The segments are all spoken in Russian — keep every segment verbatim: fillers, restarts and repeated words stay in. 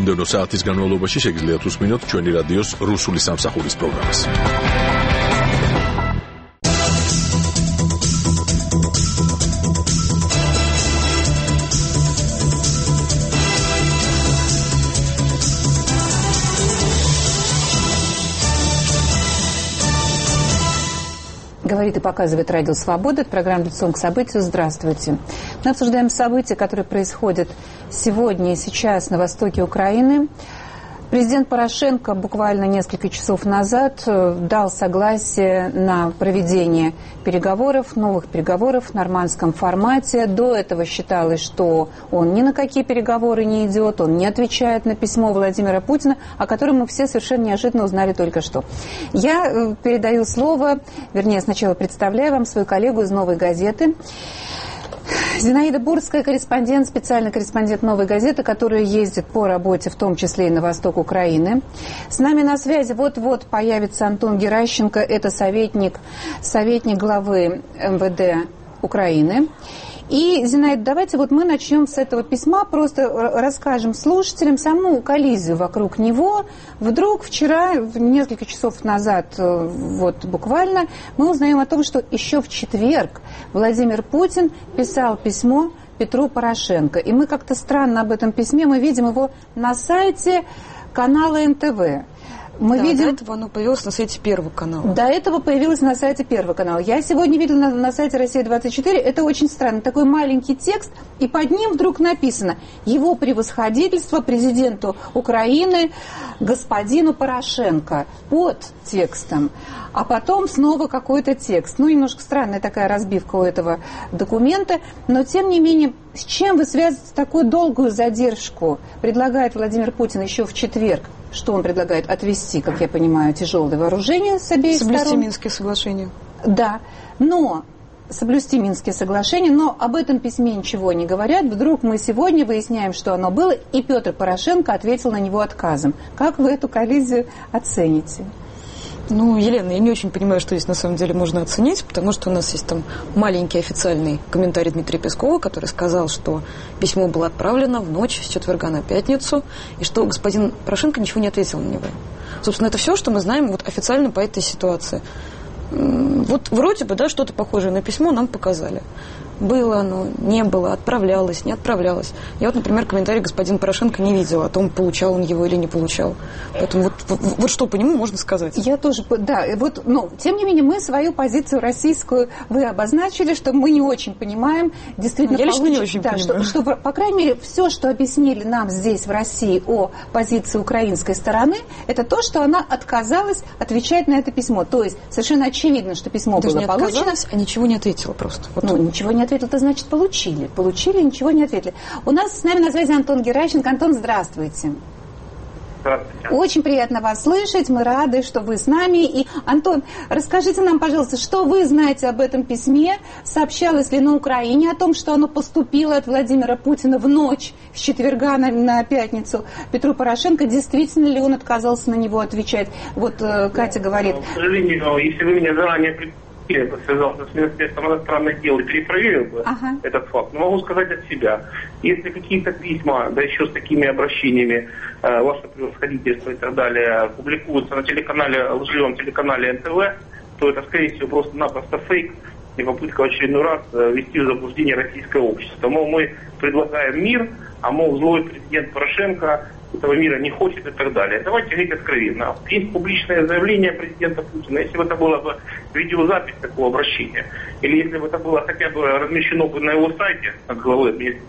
მომდევნო საათის განმავლობაში შეგიძლიათ უსმინოთ ჩვენი რადიოს რუსული სამსახურის პროგრამას. Говорит и показывает Радио Свобода. Это программа «Лицом к событию». Здравствуйте. Мы обсуждаем события, которые происходят сегодня и сейчас на востоке Украины. Президент Порошенко буквально несколько часов назад дал согласие на проведение переговоров, новых переговоров в нормандском формате. До этого считалось, что он ни на какие переговоры не идет, он не отвечает на письмо Владимира Путина, о котором мы все совершенно неожиданно узнали только что. Я передаю слово, вернее, сначала представляю вам свою коллегу из «Новой газеты». Зинаида Бурская, корреспондент, специальный корреспондент «Новой газеты», которая ездит по работе, в том числе и на восток Украины. С нами на связи вот-вот появится Антон Геращенко, это советник, советник главы эм вэ дэ Украины. И, Зинаида, давайте вот мы начнем с этого письма, просто расскажем слушателям саму коллизию вокруг него. Вдруг вчера, несколько часов назад, вот буквально, мы узнаем о том, что еще в четверг Владимир Путин писал письмо Петру Порошенко. И мы как-то странно об этом письме, мы видим его на сайте канала эн тэ вэ. Мы да, видим... До этого оно появилось на сайте Первого канала. До этого появилось на сайте Первого канала. Я сегодня видела на, на сайте Россия двадцать четыре. Это очень странно. Такой маленький текст, и под ним вдруг написано «Его превосходительство президенту Украины господину Порошенко» под текстом. А потом снова какой-то текст. Ну, немножко странная такая разбивка у этого документа. Но, тем не менее, с чем вы связываете такую долгую задержку? Предлагает Владимир Путин еще в четверг. Что он предлагает? Отвести, как я понимаю, тяжелое вооружение с обеих сторон. Соблюсти Минские соглашения. Да, но соблюсти Минские соглашения, но об этом письме ничего не говорят. Вдруг мы сегодня выясняем, что оно было, и Петр Порошенко ответил на него отказом. Как вы эту коллизию оцените? Ну, Елена, я не очень понимаю, что здесь на самом деле можно оценить, потому что у нас есть там маленький официальный комментарий Дмитрия Пескова, который сказал, что письмо было отправлено в ночь с четверга на пятницу, и что господин Порошенко ничего не ответил на него. Собственно, это все, что мы знаем вот официально по этой ситуации. Вот вроде бы, да, что-то похожее на письмо нам показали. Было оно, не было, отправлялось, не отправлялось. Я вот, например, комментарий господина Порошенко не видела о том, получал он его или не получал. Поэтому вот, вот, вот что по нему можно сказать. Я тоже, да, вот, но тем не менее мы свою позицию российскую вы обозначили, что мы не очень понимаем, действительно. Я лично не очень да, понимаю. Что, что, по крайней мере, все, что объяснили нам здесь, в России, о позиции украинской стороны, это то, что она отказалась отвечать на это письмо. То есть совершенно очевидно, что письмо Даже было не получено. А ничего не ответила просто. Вот. Ну, ничего не ответил, это значит получили. Получили, ничего не ответили. У нас с нами на связи Антон Геращенко. Антон, здравствуйте. Здравствуйте. Очень приятно вас слышать, мы рады, что вы с нами. И, Антон, расскажите нам, пожалуйста, что вы знаете об этом письме? Сообщалось ли на Украине о том, что оно поступило от Владимира Путина в ночь с четверга на, на пятницу Петру Порошенко? Действительно ли он отказался на него отвечать? Вот э, Катя говорит. К сожалению, если вы меня заранее предупредили, я бы связался с Министерством иностранных дел и перепроверил бы ага. этот факт. Но могу сказать от себя. Если какие-то письма, да еще с такими обращениями, э, ваше превосходительство и так далее, публикуются на телеканале, лживом телеканале эн тэ вэ, то это, скорее всего, просто-напросто фейк и попытка в очередной раз ввести в заблуждение российское общество. Мол, мы предлагаем мир, а мол, злой президент Порошенко этого мира не хочет и так далее. Давайте говорить откровенно. Есть публичное заявление президента Путина. Если бы это было бы видеозапись такого обращения, или если бы это было хотя бы размещено бы на его сайте, от главы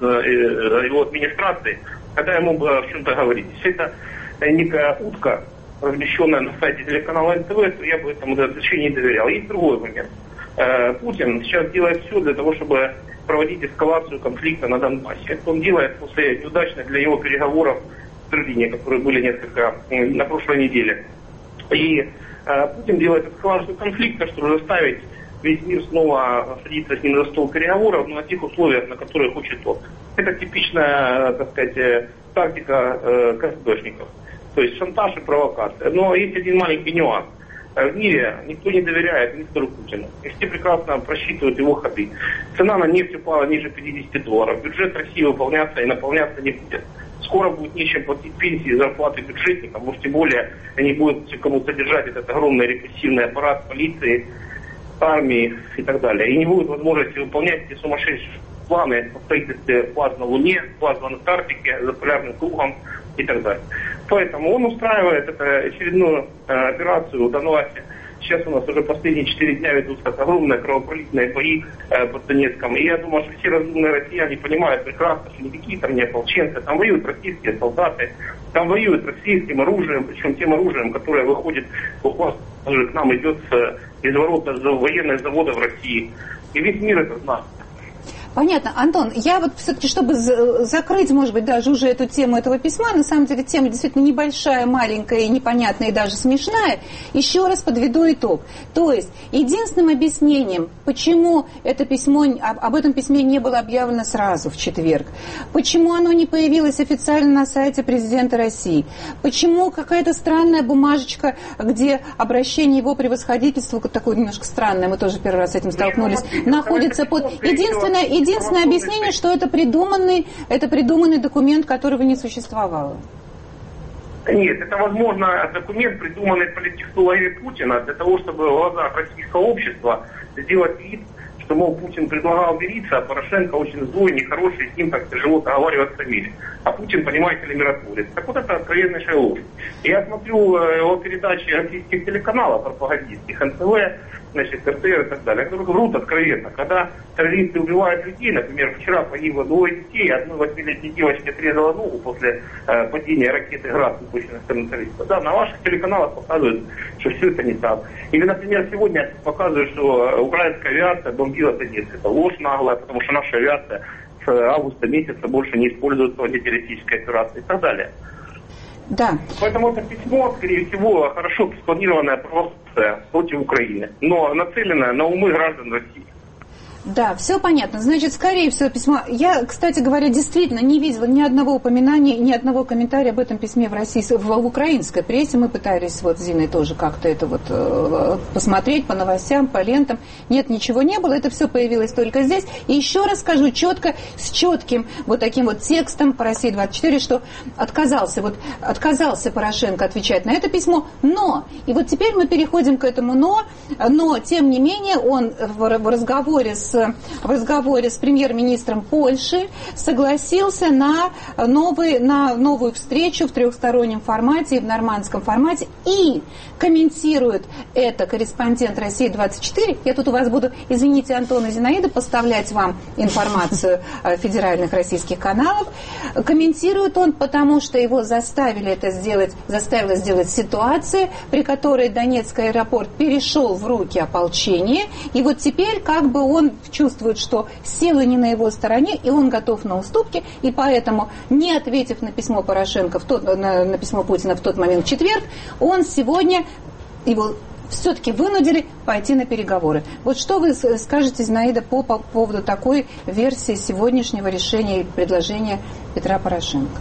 его администрации, тогда ему бы в чем-то говорить. Если это некая утка, размещенная на сайте телеканала эн тэ вэ, то я бы этому разрешению не доверял. Есть другой момент. Путин сейчас делает все для того, чтобы проводить эскалацию конфликта на Донбассе. Это он делает после неудачных для его переговоров в Берлине, которые были несколько на прошлой неделе. И э, Путин делает эскалацию конфликта, чтобы заставить весь мир снова садиться с ним за стол переговоров, но на тех условиях, на которые хочет он. Это типичная, так сказать, тактика э, КСБшников. То есть шантаж и провокация. Но есть один маленький нюанс. В мире никто не доверяет мистеру Путину. И все прекрасно просчитывают его ходы. Цена на нефть упала ниже пятидесяти долларов. Бюджет России выполняться и наполняться не будет. скоро будет нечем платить пенсии и зарплаты бюджетникам, уж тем более они будут кому содержать этот огромный репрессивный аппарат полиции, армии и так далее. И не будет возможности выполнять эти сумасшедшие планы по строительству баз на Луне, баз в Антарктике, за полярным кругом и так далее. Поэтому он устраивает эту очередную э, операцию в Донбассе. Сейчас у нас уже последние четыре дня ведутся огромные кровопролитные бои э, под Донецком. И я думаю, что все разумные россияне понимают прекрасно, что никакие там не ополченцы, там воюют российские солдаты, там воюют российским оружием, причем тем оружием, которое выходит буквально к нам идет из ворот военных заводов в России. И весь мир это знает. Понятно. Антон, я вот все-таки, чтобы закрыть, может быть, даже уже эту тему этого письма, на самом деле тема действительно небольшая, маленькая, и непонятная, и даже смешная, еще раз подведу итог. То есть, единственным объяснением, почему это письмо, об этом письме не было объявлено сразу в четверг, почему оно не появилось официально на сайте президента России, почему какая-то странная бумажечка, где обращение его превосходительству, такое немножко странное, мы тоже первый раз с этим столкнулись, находится под... Единственное, Единственное объяснение, что это придуманный, это придуманный документ, которого не существовало. Нет, это, возможно, документ, придуманный политтехнологией Путина для того, чтобы в глазах российского общества сделать вид, что, мол, Путин предлагал мириться, а Порошенко очень злой, нехороший, с ним так тяжело договариваться в мире. А Путин, понимаете ли, миротворец. Так вот это откровеннейшая ложь. Я смотрю его передачи российских телеканалов, пропагандистских, эн тэ вэ, значит, эр тэ эр и так далее, которые врут откровенно. Когда террористы убивают людей, например, вчера погибло двое детей, одной восьмилетней девочке отрезала ногу после э, падения ракеты «Град», выпущенной стороны террористов. Да, на ваших телеканалах показывают, что все это не так. Или, например, сегодня показывают, что украинская авиация бомбила Донецк. Это ложь наглая, потому что наша авиация с августа месяца больше не используется в антитеррористической операции и так далее. Да. Поэтому это письмо, скорее всего, хорошо спланированная провокация против Украины, но нацеленная на умы граждан России. Да, все понятно. Значит, скорее всего, письмо... Я, кстати говоря, действительно не видела ни одного упоминания, ни одного комментария об этом письме в России, в, в украинской прессе. Мы пытались вот с Зиной тоже как-то это вот э, посмотреть по новостям, по лентам. Нет, ничего не было. Это все появилось только здесь. И еще раз скажу четко, с четким вот таким вот текстом по России двадцать четыре, что отказался, вот отказался Порошенко отвечать на это письмо. Но, и вот теперь мы переходим к этому но, но, тем не менее, он в, в разговоре с в разговоре с премьер-министром Польши согласился на, новый, на новую встречу в трехстороннем формате и в нормандском формате. И комментирует это корреспондент России двадцать четыре. Я тут у вас буду, извините, Антон и Зинаида, поставлять вам информацию федеральных российских каналов. Комментирует он, потому что его заставили это сделать, заставила сделать ситуация, при которой Донецкий аэропорт перешел в руки ополчения. И вот теперь как бы он чувствует, что силы не на его стороне, и он готов на уступки, и поэтому, не ответив на письмо Порошенко, в тот, на, на письмо Путина в тот момент в четверг, он сегодня его все-таки вынудили пойти на переговоры. Вот что вы скажете, Зинаида, по, по поводу такой версии сегодняшнего решения и предложения Петра Порошенко?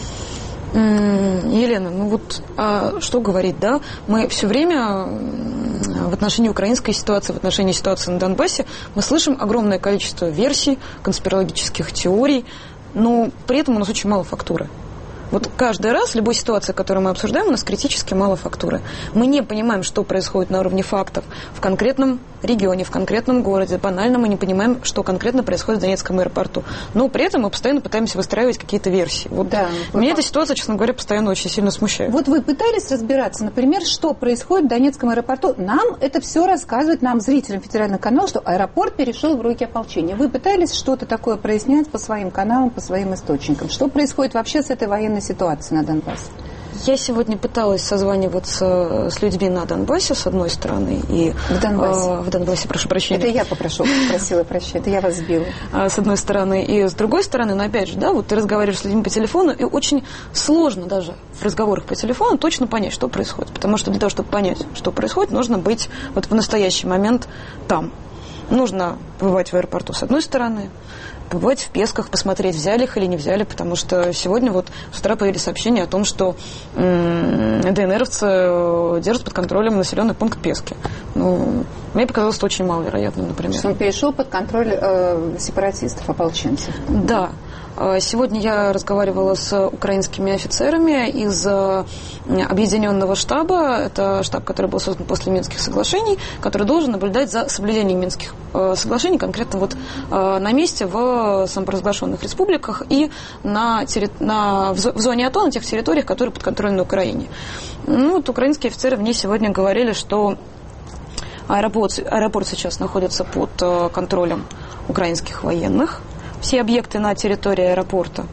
Елена, ну вот а что говорить, да? Мы все время в отношении украинской ситуации, в отношении ситуации на Донбассе, мы слышим огромное количество версий, конспирологических теорий, но при этом у нас очень мало фактуры. Вот каждый раз, в любой ситуации, которую мы обсуждаем, у нас критически мало фактуры. Мы не понимаем, что происходит на уровне фактов в конкретном регионе, в конкретном городе. Банально мы не понимаем, что конкретно происходит в Донецком аэропорту. Но при этом мы постоянно пытаемся выстраивать какие-то версии. Вот да, меня вот эта ситуация, честно говоря, постоянно очень сильно смущает. Вот вы пытались разбираться, например, что происходит в Донецком аэропорту. Нам это все рассказывает, нам, зрителям федерального канала, что аэропорт перешел в руки ополчения. Вы пытались что-то такое прояснять по своим каналам, по своим источникам? Что происходит вообще с этой военной ситуации на Донбассе? Я сегодня пыталась созваниваться с людьми на Донбассе, с одной стороны, и в Донбассе. Э, в Донбассе, прошу прощения. Это я попрошу, попросила прощения, это я вас сбила. С одной стороны, и с другой стороны, но опять же, да, вот ты разговариваешь с людьми по телефону, и очень сложно даже в разговорах по телефону точно понять, что происходит, потому что для того, чтобы понять, что происходит, нужно быть вот в настоящий момент там. Нужно побывать в аэропорту с одной стороны, побывать в Песках, посмотреть, взяли их или не взяли, потому что сегодня вот с утра появились сообщения о том, что м- ДНРовцы держат под контролем населенный пункт Пески. Ну, мне показалось это очень маловероятным, например. Что он перешел под контроль э, сепаратистов, ополченцев. Да. Сегодня я разговаривала с украинскими офицерами из объединенного штаба. Это штаб, который был создан после Минских соглашений, который должен наблюдать за соблюдением Минских соглашений, конкретно вот на месте в самопровозглашенных республиках и на терри... на... в зоне АТО, на тех территориях, которые подконтрольны Украине. Ну, вот украинские офицеры мне сегодня говорили, что аэропорт, аэропорт сейчас находится под контролем украинских военных. Все объекты на территории аэропорта.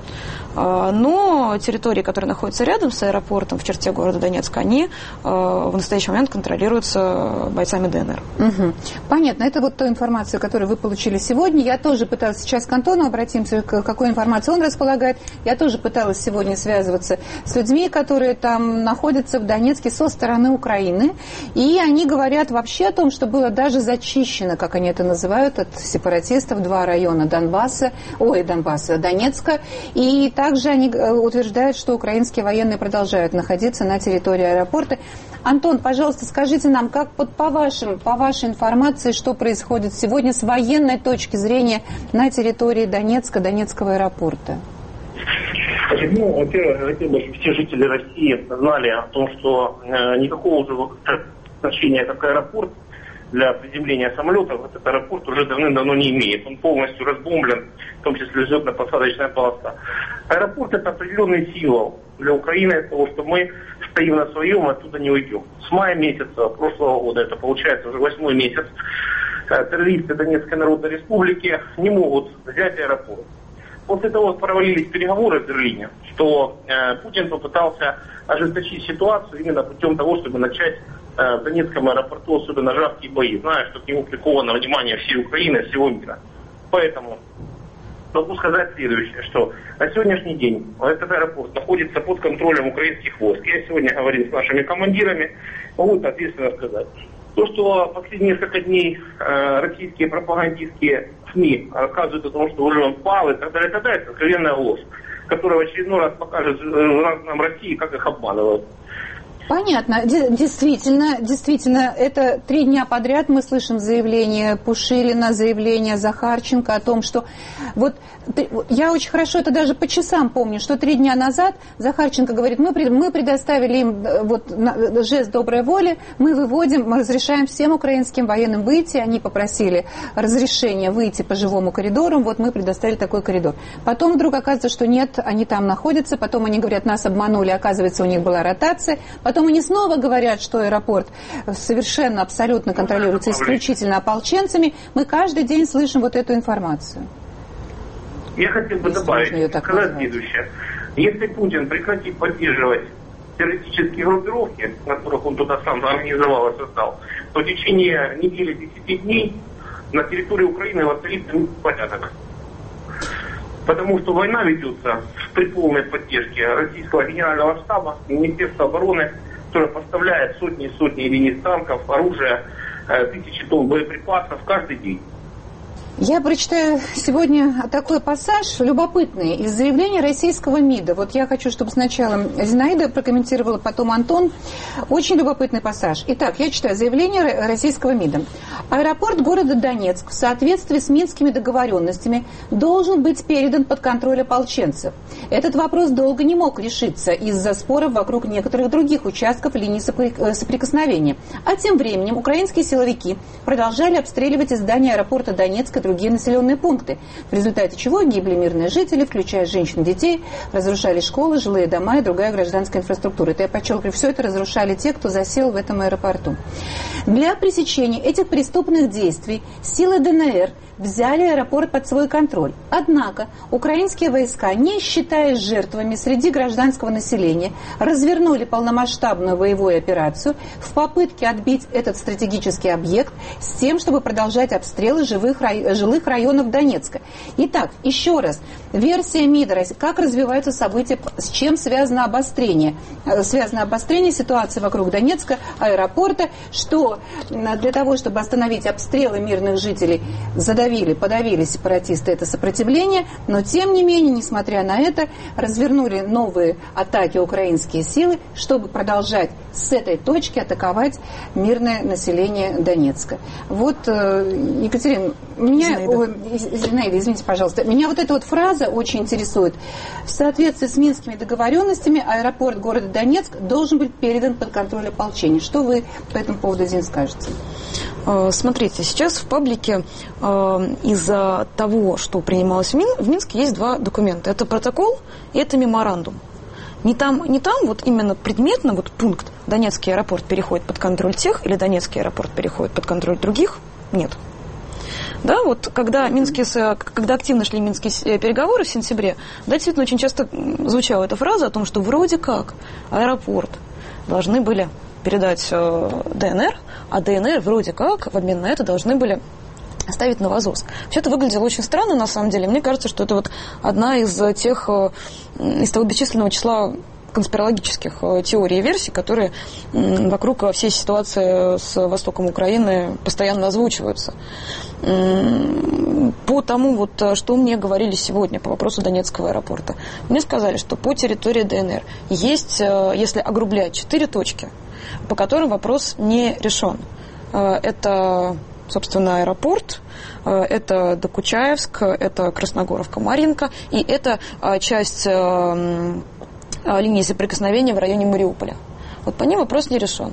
Но территории, которые находятся рядом с аэропортом, в черте города Донецка, они в настоящий момент контролируются бойцами ДНР. Угу. Понятно. Это вот та информация, которую вы получили сегодня. Я тоже пыталась сейчас к Антону обратимся, к какой информации он располагает. Я тоже пыталась сегодня связываться с людьми, которые там находятся в Донецке со стороны Украины. И они говорят вообще о том, что было даже зачищено, как они это называют, от сепаратистов два района Донбасса, ой, Донбасса, Донецка. И также они утверждают, что украинские военные продолжают находиться на территории аэропорта. Антон, пожалуйста, скажите нам, как под, по, вашим, по вашей информации, что происходит сегодня с военной точки зрения на территории Донецка, Донецкого аэропорта? Ну, во-первых, я хотел бы, чтобы все жители России знали о том, что э, никакого уже значения как аэропорт для приземления самолетов этот аэропорт уже давным-давно не имеет. Он полностью разбомблен, в том числе взлетно-посадочная полоса. Аэропорт – это определенный символ для Украины того, что мы стоим на своем и оттуда не уйдем. С мая месяца прошлого года, это получается уже восьмой месяц, террористы Донецкой Народной Республики не могут взять аэропорт. После того, как провалились переговоры в Берлине, что э, Путин попытался ожесточить ситуацию именно путем того, чтобы начать в Донецком аэропорту особенно жаркие бои, зная, что к нему приковано внимание всей Украины, всего мира. Поэтому могу сказать следующее, что на сегодняшний день этот аэропорт находится под контролем украинских войск. Я сегодня говорил с нашими командирами, могу это ответственно сказать. То, что последние несколько дней э, российские пропагандистские СМИ рассказывают о том, что уже он пал и так далее, и так далее, это откровенная ложь, которая в очередной раз покажет нам России, как их обманывают. Понятно. Действительно, действительно, это три дня подряд мы слышим заявление Пушилина, заявление Захарченко о том, что вот я очень хорошо это даже по часам помню, что три дня назад Захарченко говорит, мы, мы предоставили им вот жест доброй воли, мы выводим, мы разрешаем всем украинским военным выйти, они попросили разрешения выйти по живому коридору, вот мы предоставили такой коридор. Потом вдруг оказывается, что нет, они там находятся, потом они говорят, нас обманули, оказывается, у них была ротация. Потом они снова говорят, что аэропорт совершенно, абсолютно контролируется исключительно ополченцами. Мы каждый день слышим вот эту информацию. Я хотел бы добавить, сказать следующее. Если Путин прекратит поддерживать террористические группировки, которых он туда сам организовал и создал, то в течение недели десяти дней на территории Украины воцарится порядок. Потому что война ведется при полной поддержке российского генерального штаба, Министерства обороны, которое поставляет сотни и сотни единиц танков, оружия, тысячи тонн боеприпасов каждый день. Я прочитаю сегодня такой пассаж любопытный из заявления российского МИДа. Вот я хочу, чтобы сначала Зинаида прокомментировала, потом Антон. Очень любопытный пассаж. Итак, я читаю заявление российского МИДа. Аэропорт города Донецк в соответствии с минскими договоренностями должен быть передан под контроль ополченцев. Этот вопрос долго не мог решиться из-за споров вокруг некоторых других участков линии соприкосновения. А тем временем украинские силовики продолжали обстреливать из здания аэропорта Донецка другие населенные пункты, в результате чего гибли мирные жители, включая женщин и детей, разрушали школы, жилые дома и другая гражданская инфраструктура. Это я подчеркиваю, все это разрушали те, кто засел в этом аэропорту. Для пресечения этих преступных действий силы ДНР взяли аэропорт под свой контроль. Однако украинские войска, не считаясь жертвами среди гражданского населения, развернули полномасштабную боевую операцию в попытке отбить этот стратегический объект с тем, чтобы продолжать обстрелы живых, жилых районов Донецка. Итак, еще раз, версия МИДа, как развиваются события, с чем связано обострение? Связано обострение ситуации вокруг Донецка, аэропорта, что для того, чтобы остановить обстрелы мирных жителей, задавили, подавили сепаратисты это сопротивление, но тем не менее, несмотря на это, развернули новые атаки украинские силы, чтобы продолжать с этой точки атаковать мирное население Донецка. Вот, Екатерина, меня, Зинаида, извините, пожалуйста, меня вот эта вот фраза очень интересует. В соответствии с минскими договоренностями аэропорт города Донецк должен быть передан под контроль ополчения. Что вы по этому поводу, Зин, скажете? Смотрите, сейчас в паблике э, из-за того, что принималось в, Мин, в Минске, есть два документа. Это протокол и это меморандум. Не там, не там вот именно предметно вот пункт «Донецкий аэропорт переходит под контроль тех» или «Донецкий аэропорт переходит под контроль других» нет. Да, вот когда, минские, когда активно шли минские переговоры в сентябре, да, действительно очень часто звучала эта фраза о том, что вроде как аэропорт должны были передать ДНР, а ДНР вроде как в обмен на это должны были оставить Новозовск. Все это выглядело очень странно, на самом деле. Мне кажется, что это вот одна из тех, из того бесчисленного числа конспирологических теорий и версий, которые вокруг всей ситуации с востоком Украины постоянно озвучиваются. По тому, вот, что мне говорили сегодня по вопросу Донецкого аэропорта, мне сказали, что по территории ДНР есть, если огрублять, четыре точки, по которым вопрос не решен. Это, собственно, аэропорт, это Докучаевск, это Красногоровка-Марьинка, и это часть линии соприкосновения в районе Мариуполя. Вот по ним вопрос не решен.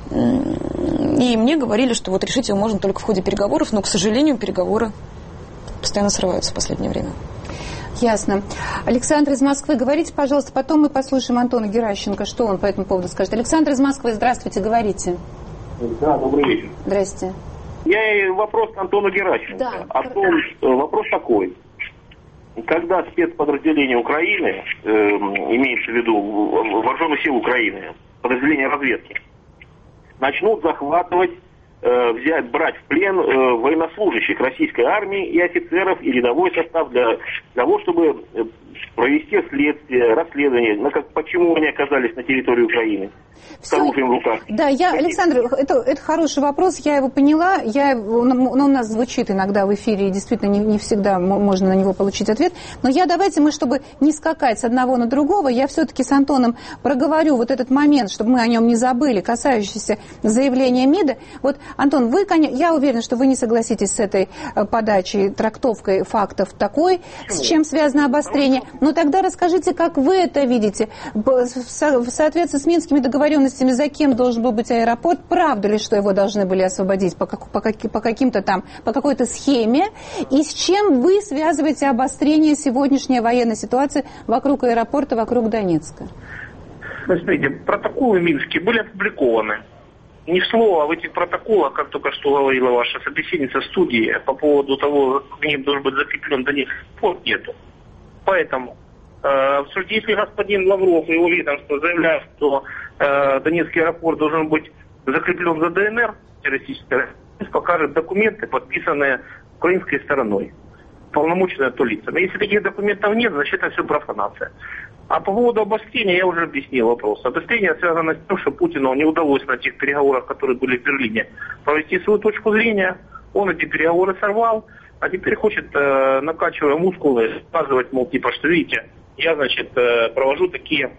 И мне говорили, что вот решить его можно только в ходе переговоров, но, к сожалению, переговоры постоянно срываются в последнее время. Ясно. Александр из Москвы, говорите, пожалуйста, потом мы послушаем Антона Геращенко, что он по этому поводу скажет. Александр из Москвы, здравствуйте, говорите. Да, добрый вечер. Здрасте. Я вопрос к Антону Геращенко. Да. О том, что вопрос такой. Когда спецподразделения Украины, э, имеется в виду вооруженных сил Украины, подразделения разведки, начнут захватывать, э, взять, брать в плен э, военнослужащих российской армии и офицеров, и рядовой состав для, для того, чтобы провести следствие, расследование, на как, почему они оказались на территории Украины. С оружием в руках. Да, я, Александр, это, это хороший вопрос, я его поняла, я, он, он у нас звучит иногда в эфире, и действительно не, не всегда можно на него получить ответ, но я давайте мы, чтобы не скакать с одного на другого, я все-таки с Антоном проговорю вот этот момент, чтобы мы о нем не забыли, касающийся заявления МИДа. Вот, Антон, вы, я уверена, что вы не согласитесь с этой подачей, трактовкой фактов такой, с чем связано обострение, но тогда расскажите, как вы это видите, в соответствии с Минскими договоренностями, за кем должен был быть аэропорт, правда ли, что его должны были освободить по, как, по, как, по каким-то там, по какой-то схеме, и с чем вы связываете обострение сегодняшней военной ситуации вокруг аэропорта, вокруг Донецка? Смотрите, протоколы Минские были опубликованы. Ни слова в этих протоколах, как только что говорила ваша собеседница в студии, по поводу того, к ним должен быть закреплен Донецкий аэропорт, нету. Поэтому, э, если господин Лавров и его ведомство заявляют, что э, Донецкий аэропорт должен быть закреплен за ДНР, террористической, покажет документы, подписанные украинской стороной, полномочные то лицами. Если таких документов нет, значит это все профанация. А по поводу обострения я уже объяснил вопрос. Обострение связано с тем, что Путину не удалось на тех переговорах, которые были в Берлине, провести свою точку зрения. Он эти переговоры сорвал, а теперь хочет, э, накачивая мускулы, показывать, мол, типа, что видите, я, значит, э, провожу такие,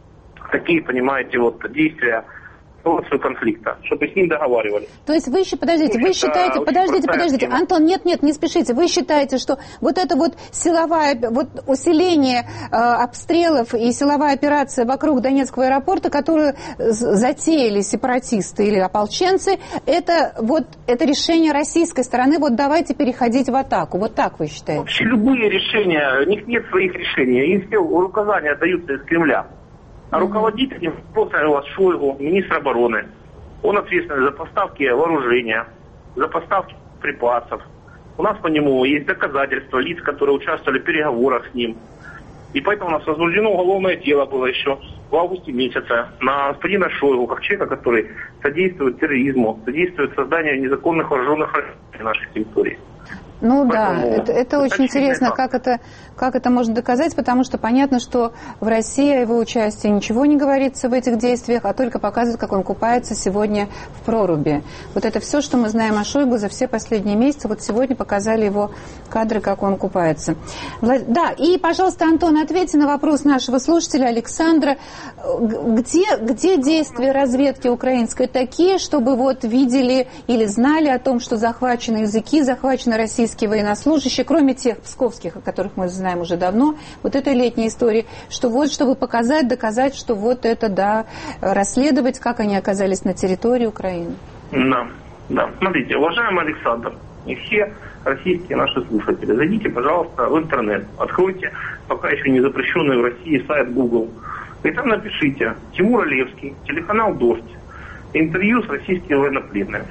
такие, понимаете, вот действия, конфликта, чтобы с ним договаривались. То есть вы еще, подождите, вы считаете, подождите, подождите, тема. Антон, нет, нет, не спешите, вы считаете, что вот это вот силовая, вот усиление э, обстрелов и силовая операция вокруг Донецкого аэропорта, которую затеяли сепаратисты или ополченцы, это вот это решение российской стороны, вот давайте переходить в атаку, вот так вы считаете? Вообще любые решения, у них нет своих решений, им все указания даются из Кремля. А руководителем просто у вас Шойгу, министр обороны. Он ответственный за поставки вооружения, за поставки припасов, У нас по нему есть доказательства лиц, которые участвовали в переговорах с ним. И поэтому у нас возбуждено уголовное дело было еще в августе месяце на господина Шойгу, как человека, который содействует терроризму, содействует созданию незаконных вооруженных организаций на нашей территории. Ну Поэтому да, это, это очень интересно, как это, как это можно доказать, потому что понятно, что в России о его участии ничего не говорится в этих действиях, а только показывают, как он купается сегодня в проруби. Вот это все, что мы знаем о Шойгу за все последние месяцы, вот сегодня показали его кадры, как он купается. Да, и, пожалуйста, Антон, ответьте на вопрос нашего слушателя Александра. Где, где действия разведки украинской такие, чтобы вот видели или знали о том, что захвачены языки, захвачены российские военнослужащие, кроме тех псковских, о которых мы знаем уже давно, вот этой летней истории, что вот, чтобы показать, доказать, что вот это, да, расследовать, как они оказались на территории Украины. Да, да. Смотрите, уважаемый Александр, и все российские наши слушатели, зайдите, пожалуйста, в интернет, откройте пока еще не запрещенный в России сайт Google, и там напишите Тимур Алевский, телеканал «Дождь», интервью с российскими военнопленными.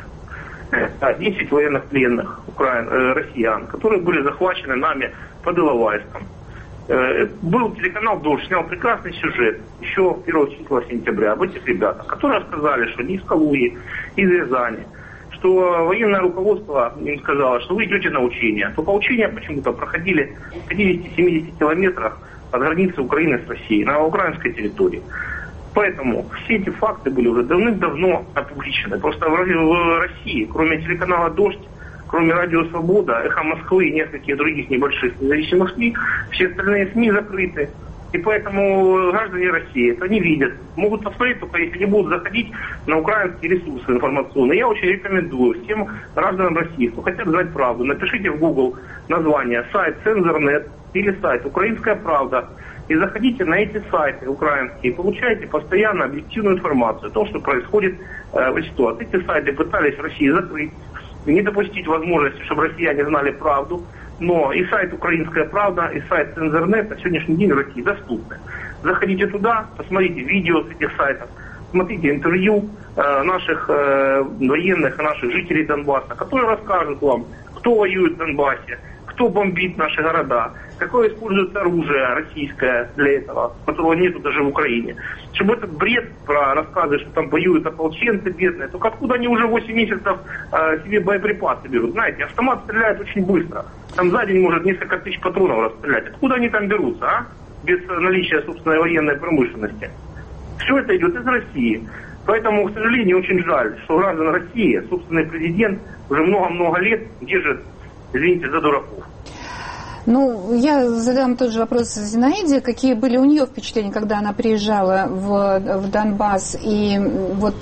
десять военных пленных украин, э, россиян, которые были захвачены нами под Иловайском. Э, был телеканал «Дождь», снял прекрасный сюжет еще первого числа сентября об этих ребятах, которые сказали, что не из Калуги, из Рязани, что военное руководство им сказало, что вы идете на учения. Только учения почему-то проходили в пятидесяти-семидесяти километрах от границы Украины с Россией, на украинской территории. Поэтому все эти факты были уже давным-давно опубличены. Просто в России, кроме телеканала «Дождь», кроме «Радио Свобода», «Эхо Москвы» и нескольких других небольших независимых СМИ, все остальные СМИ закрыты. И поэтому граждане России это не видят. Могут посмотреть, только если не будут заходить на украинские ресурсы информационные. Я очень рекомендую всем гражданам России, кто хотят знать правду, напишите в Google название сайт Цензорнет или сайт «Украинская правда». И заходите на эти сайты украинские и получаете постоянно объективную информацию о том, что происходит э, в ситуации. Эти сайты пытались в России закрыть, не допустить возможности, чтобы россияне знали правду. Но и сайт «Украинская правда», и сайт «Цензорнет» на сегодняшний день в России доступны. Заходите туда, посмотрите видео с этих сайтов, смотрите интервью э, наших э, военных и наших жителей Донбасса, которые расскажут вам, кто воюет в Донбассе, кто бомбит наши города, какое используется оружие российское для этого, которого нету даже в Украине. Чтобы этот бред про рассказы, что там воюют ополченцы бедные, только откуда они уже восемь месяцев э, себе боеприпасы берут? Знаете, автомат стреляет очень быстро. Там за день может несколько тысяч патронов расстрелять. Откуда они там берутся, а? Без наличия собственной военной промышленности. Все это идет из России. Поэтому, к сожалению, очень жаль, что граждан России, собственный президент уже много-много лет держит, извините, за дураков. Ну, я задам тот же вопрос Зинаиде. Какие были у нее впечатления, когда она приезжала в, в Донбасс, и вот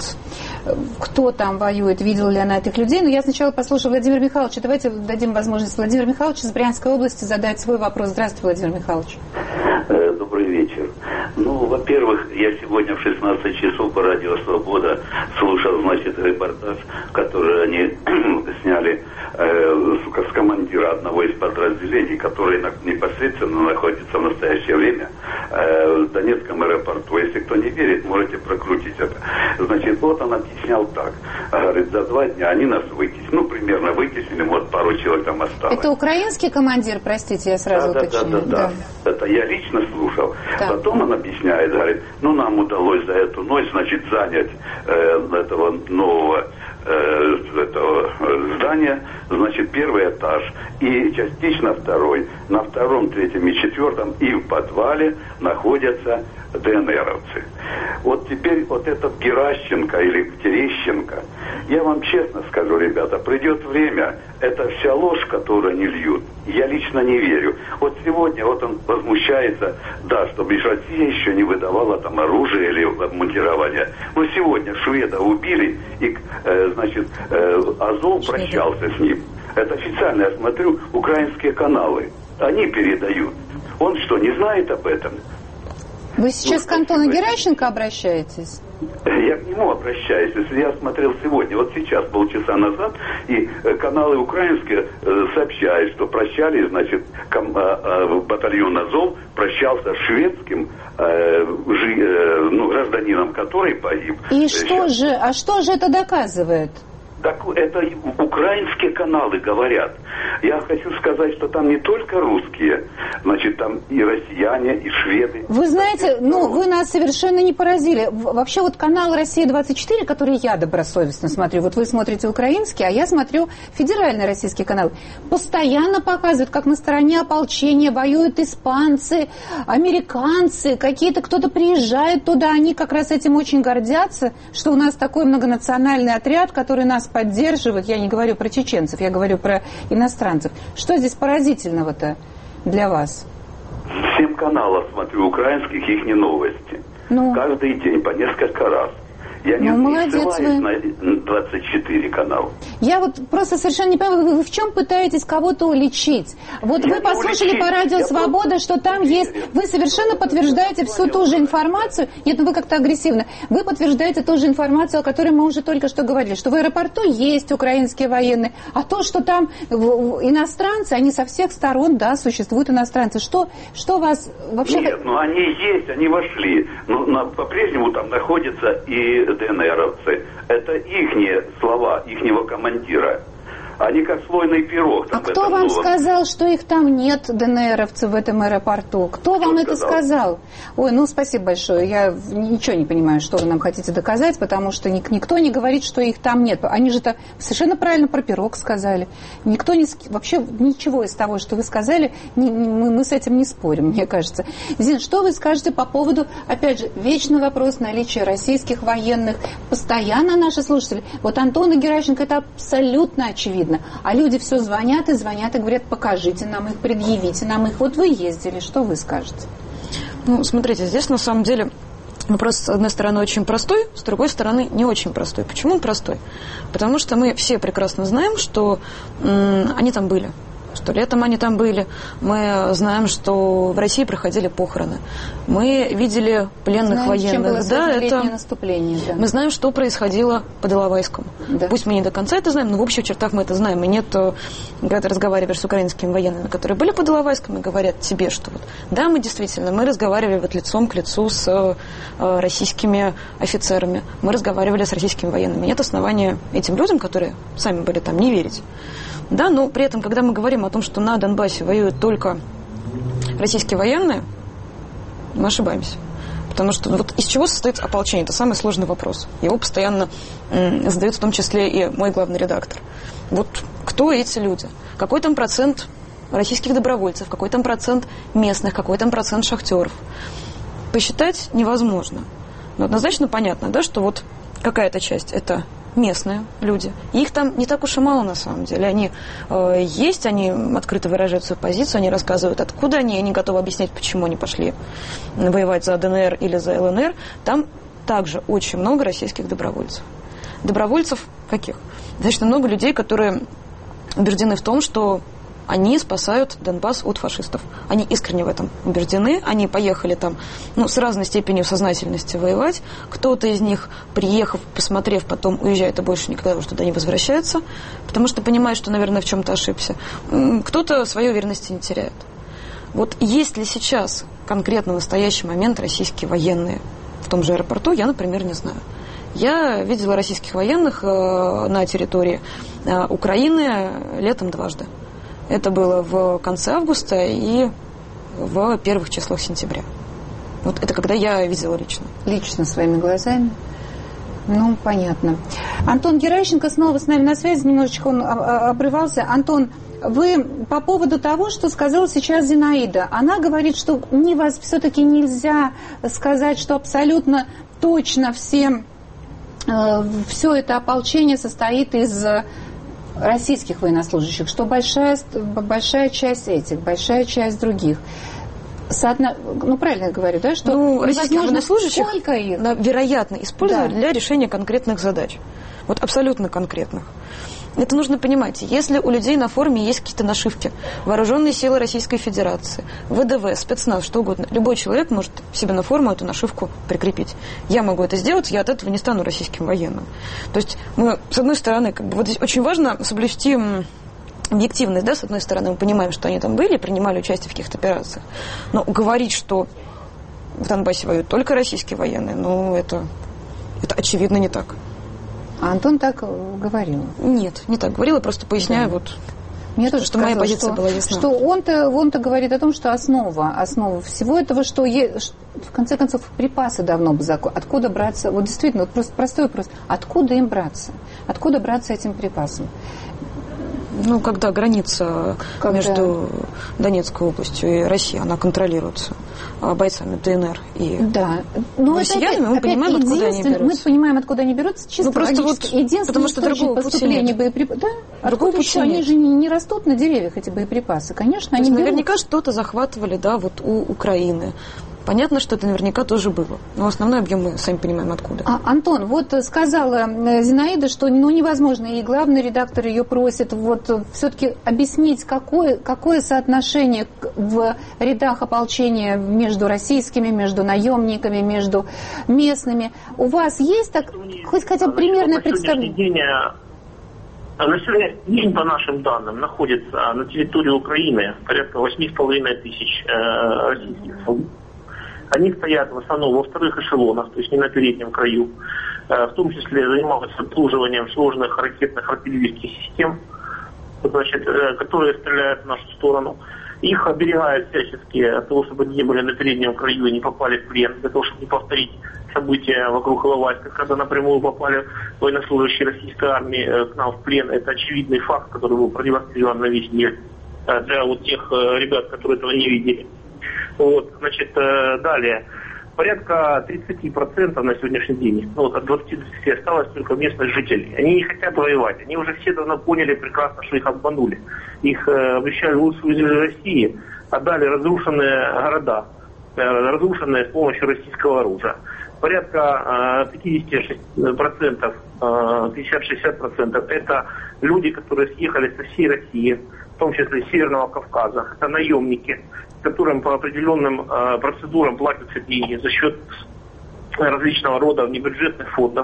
кто там воюет, видела ли она этих людей? Но я сначала послушаю Владимира Михайловича. Давайте дадим возможность Владимиру Михайловичу из Брянской области задать свой вопрос. Здравствуйте, Владимир Михайлович. Добрый вечер. Ну, во-первых, я сегодня в шестнадцать часов по радио «Свобода» слушал, значит, репортаж, который они сняли э, с командира одного из подразделений, который непосредственно находится в настоящее время э, в Донецком аэропорту. Если кто не верит, можете прокрутить это. Значит, вот он объяснял так. Говорит, за два дня они нас вытеснили. Ну, примерно вытеснили, вот пару человек там осталось. Это украинский командир, простите, я сразу да, уточню. Да, да, да, да. Это я лично слушал. Да. Потом он объясняет, говорит, ну, нам удалось за эту ночь, значит, занять э, этого нового э, этого здания, значит, первый этаж и частично второй. На втором, третьем и четвертом и в подвале находятся ДНРовцы. Вот теперь вот этот Геращенко или Терещенко, я вам честно скажу, ребята, придет время, это вся ложь, которую они льют, я лично не верю. Вот сегодня вот он возмущается, да, чтобы Россия еще не выдавала там оружие или обмундирование. Но сегодня шведа убили, и, э, значит, э, Азов прощался с ним. Это официально, я смотрю, украинские каналы. Они передают. Он что, не знает об этом? Вы сейчас ну, к Антону Геращенко обращаетесь? Я к нему обращаюсь. Если я смотрел сегодня, вот сейчас, полчаса назад, и э, каналы украинские э, сообщают, что прощались, значит, ком, э, э, батальон Азов прощался с шведским э, жи, э, ну, гражданином, который погиб. И что же, а что же это доказывает? Так это украинские каналы говорят. Я хочу сказать, что там не только русские, значит, там и россияне, и шведы. Вы знаете, ну, вы нас совершенно не поразили. Вообще вот канал «Россия двадцать четыре», который я добросовестно смотрю, вот вы смотрите украинский, а я смотрю федеральный российский канал, постоянно показывают, как на стороне ополчения воюют испанцы, американцы, какие-то, кто-то приезжает туда, они как раз этим очень гордятся, что у нас такой многонациональный отряд, который нас поддерживает. Я не говорю про чеченцев, я говорю про иностранцев. Что здесь поразительного-то для вас? Семь каналов смотрю украинских, их не новости. Ну, каждый день по несколько раз. Я не, ну, не ссылаюсь на двадцать четыре канал. Я вот просто совершенно не понимаю, вы, вы в чем пытаетесь кого-то уличить? Вот я вы послушали уличить. По радио я «Свобода», просто... что там есть... Вы совершенно подтверждаете всю ту же информацию. Нет, ну вы как-то агрессивно. Вы подтверждаете ту же информацию, о которой мы уже только что говорили, что в аэропорту есть украинские военные, а то, что там иностранцы, они со всех сторон, да, существуют иностранцы. Что, что вас вообще... Нет, ну они есть, они вошли. Но, но по-прежнему там находятся и ДНРовцы. Это ихние слова, ихнего командира. Они как слойный пирог. А кто вам новом... сказал, что их там нет, ДНРовцев, в этом аэропорту? Кто, кто вам сказал? Это сказал? Ой, ну спасибо большое. Я ничего не понимаю, что вы нам хотите доказать, потому что никто не говорит, что их там нет. Они же-то совершенно правильно про пирог сказали. Никто не... Вообще ничего из того, что вы сказали, не, мы, мы с этим не спорим, мне кажется. Зин, что вы скажете по поводу, опять же, вечный вопрос наличия российских военных? Постоянно наши слушатели... Вот Антона Геращенко, это абсолютно очевидно. А люди все звонят и звонят и говорят, покажите нам их, предъявите нам их. Вот вы ездили, что вы скажете? Ну, смотрите, здесь на самом деле вопрос, с одной стороны, очень простой, с другой стороны, не очень простой. Почему он простой? Потому что мы все прекрасно знаем, что м- они там были. Что летом они там были. Мы знаем, что в России проходили похороны. Мы видели пленных знаем, военных. Чем было да, это наступление. Да. Мы знаем, что происходило под Иловайском. Да. Пусть мы не до конца это знаем, но в общих чертах мы это знаем. И нет, когда ты разговариваешь с украинскими военными, которые были под Иловайском, и говорят тебе, что вот, да, мы действительно, мы разговаривали вот лицом к лицу с э, российскими офицерами. Мы разговаривали с российскими военными. Нет основания этим людям, которые сами были там, не верить. Да, но при этом, когда мы говорим о том, что на Донбассе воюют только российские военные, мы ошибаемся. Потому что вот из чего состоит ополчение? Это самый сложный вопрос. Его постоянно м, задает в том числе и мой главный редактор. Вот кто эти люди? Какой там процент российских добровольцев? Какой там процент местных? Какой там процент шахтеров? Посчитать невозможно. Но однозначно понятно, да, что вот какая-то часть – это местные люди. И их там не так уж и мало на самом деле. Они э, есть, они открыто выражают свою позицию, они рассказывают, откуда они, они готовы объяснять, почему они пошли воевать за ДНР или за ЛНР. Там также очень много российских добровольцев. Добровольцев каких? Достаточно много людей, которые убеждены в том, что они спасают Донбасс от фашистов. Они искренне в этом убеждены. Они поехали там ну, с разной степенью сознательности воевать. Кто-то из них, приехав, посмотрев, потом уезжает и больше никогда уже туда не возвращается, потому что понимает, что, наверное, в чем-то ошибся. Кто-то своей уверенности не теряет. Вот есть ли сейчас конкретно в настоящий момент российские военные в том же аэропорту, я, например, не знаю. Я видела российских военных на территории Украины летом дважды. Это было в конце августа и в первых числах сентября. Вот это когда я видела лично. Лично, своими глазами? Ну, понятно. Антон Геращенко снова с нами на связи. Немножечко он обрывался. Антон, вы по поводу того, что сказала сейчас Зинаида. Она говорит, что не вас все-таки нельзя сказать, что абсолютно точно все, э, все это ополчение состоит из... российских военнослужащих, что большая, большая часть этих, большая часть других. Соотно... Ну, правильно я говорю, да? Что ну, российских военнослужащих, их? вероятно, использовать да. для решения конкретных задач. Вот абсолютно конкретных. Это нужно понимать. Если у людей на форме есть какие-то нашивки, вооруженные силы Российской Федерации, ВДВ, спецназ, что угодно, любой человек может себе на форму эту нашивку прикрепить. Я могу это сделать, я от этого не стану российским военным. То есть мы, с одной стороны, как бы, вот здесь очень важно соблюсти объективность, да, с одной стороны, мы понимаем, что они там были, принимали участие в каких-то операциях, но говорить, что в Донбассе воюют только российские военные, ну, это, это очевидно не так. А Антон так говорил? Нет, не так говорила, просто поясняю, да. вот... Мне тоже что моя позиция что, была ясна. Что он-то, он-то говорит о том, что основа, основа всего этого, что есть, в конце концов, припасы давно бы закончились. Откуда браться? Вот действительно, вот просто простой вопрос. Откуда им браться? Откуда браться этим припасам? Ну, когда граница когда... между Донецкой областью и Россией, она контролируется бойцами ДНР и да. Но россиянами, мы опять, понимаем, откуда они берутся. Мы понимаем, откуда они берутся, чисто ну, просто вот, единственный потому что источник поступления боеприпасов. Да, другого пути они же не, не растут на деревьях, эти боеприпасы. Конечно, они наверняка что-то захватывали, да, вот у Украины. Понятно, что это наверняка тоже было. Но основной объем мы сами понимаем откуда. А, Антон, вот сказала Зинаида, что ну, невозможно, и главный редактор ее просит вот все-таки объяснить, какое, какое соотношение в рядах ополчения между российскими, между наемниками, между местными. У вас есть так, хоть хотя бы примерное представление? На сегодняшний день, по нашим данным, находится на территории Украины порядка восемь с половиной тысяч э, российских солдат. Они стоят в основном во вторых эшелонах, то есть не на переднем краю, в том числе занимаются обслуживанием сложных ракетных артиллерийских систем, значит, которые стреляют в нашу сторону. Их оберегают всячески от того, чтобы они не были на переднем краю и не попали в плен, для того, чтобы не повторить события вокруг Иловайска, когда напрямую попали военнослужащие российской армии к нам в плен. Это очевидный факт, который был продемонстрирован на весь мир для вот тех ребят, которые этого не видели. Вот, значит, далее. Порядка тридцать процентов на сегодняшний день, ну, вот от двадцати до тридцати осталось только местных жителей. Они не хотят воевать. Они уже все давно поняли прекрасно, что их обманули. Их э, обещали лучшую из России, отдали разрушенные города, э, разрушенные с помощью российского оружия. Порядка э, пятьдесят шесть процентов, э, пятьдесят-шестьдесят процентов это люди, которые съехали со всей России, в том числе с Северного Кавказа. Это наемники, которым по определенным э, процедурам платятся деньги за счет различного рода внебюджетных фондов.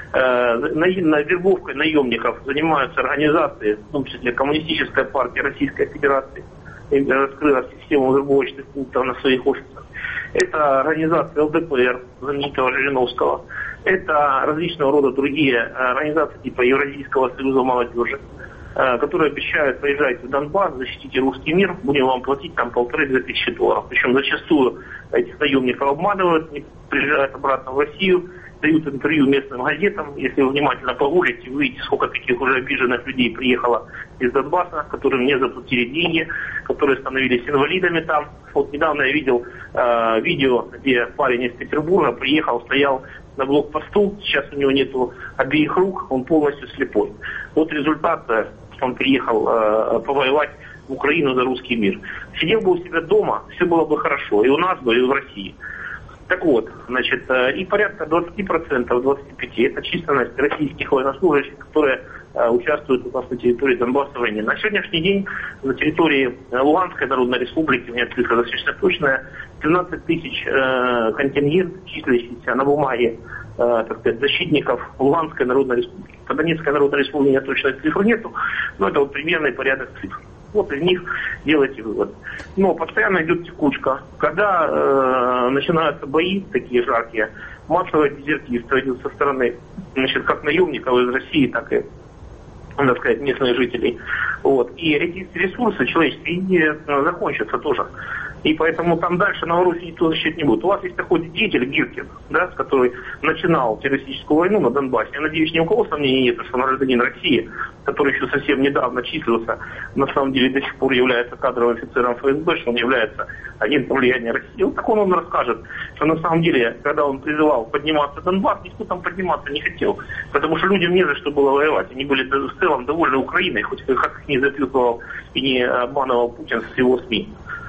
Э, на, на вербовкой наемников занимаются организации, в том числе Коммунистическая партия Российской Федерации, раскрыла систему вербовочных пунктов на своих офисах. Это организация ЛДПР, знаменитого Жириновского. Это различного рода другие организации типа Евразийского союза молодежи, которые обещают: приезжайте в Донбасс, защитите русский мир, будем вам платить там полторы-две тысячи долларов. Причем зачастую этих наемников обманывают, они приезжают обратно в Россию, дают интервью местным газетам. Если вы внимательно погуглите, вы увидите, сколько таких уже обиженных людей приехало из Донбасса, которым не заплатили деньги, которые становились инвалидами там. Вот недавно я видел э, видео, где парень из Петербурга приехал, стоял на блокпосту, сейчас у него нету обеих рук, он полностью слепой. Вот результат, он приехал э, повоевать в Украину за русский мир. Сидел бы у себя дома, все было бы хорошо, и у нас бы, и в России. Так вот, значит, и порядка двадцать процентов, двадцать пять процентов это численность российских военнослужащих, которые э, участвуют у нас на территории Донбасса в войне. На сегодняшний день на территории Луганской Народной Республики, у меня цифра достаточно точная, тринадцать тысяч э, контингент, числящийся на бумаге, э, так сказать, защитников Луганской Народной Республики. По Донецкой Народной Республике у меня точной цифры нету, но это вот примерный порядок цифр. Вот из них делайте вывод. Но постоянно идет текучка. Когда э, начинаются бои такие жаркие, массовое дезертирство идет со стороны, значит, как наемников из России, так и, так сказать, местных жителей. Вот. И эти ресурсы человеческие закончатся тоже. И поэтому там дальше Новороссию никто защищать не будет. У вас есть такой деятель Гиркин, да, который начинал террористическую войну на Донбассе. Я надеюсь, ни у кого сомнений нет, что он гражданин России, который еще совсем недавно числился, на самом деле до сих пор является кадровым офицером эф эс бэ, что он является агентом влияния России. Вот так он вам расскажет, что на самом деле, когда он призывал подниматься в Донбасс, никто там подниматься не хотел. Потому что людям не за что было воевать. Они были в целом довольны Украиной, хоть как их не записывал и не обманывал Путин с его СМИ.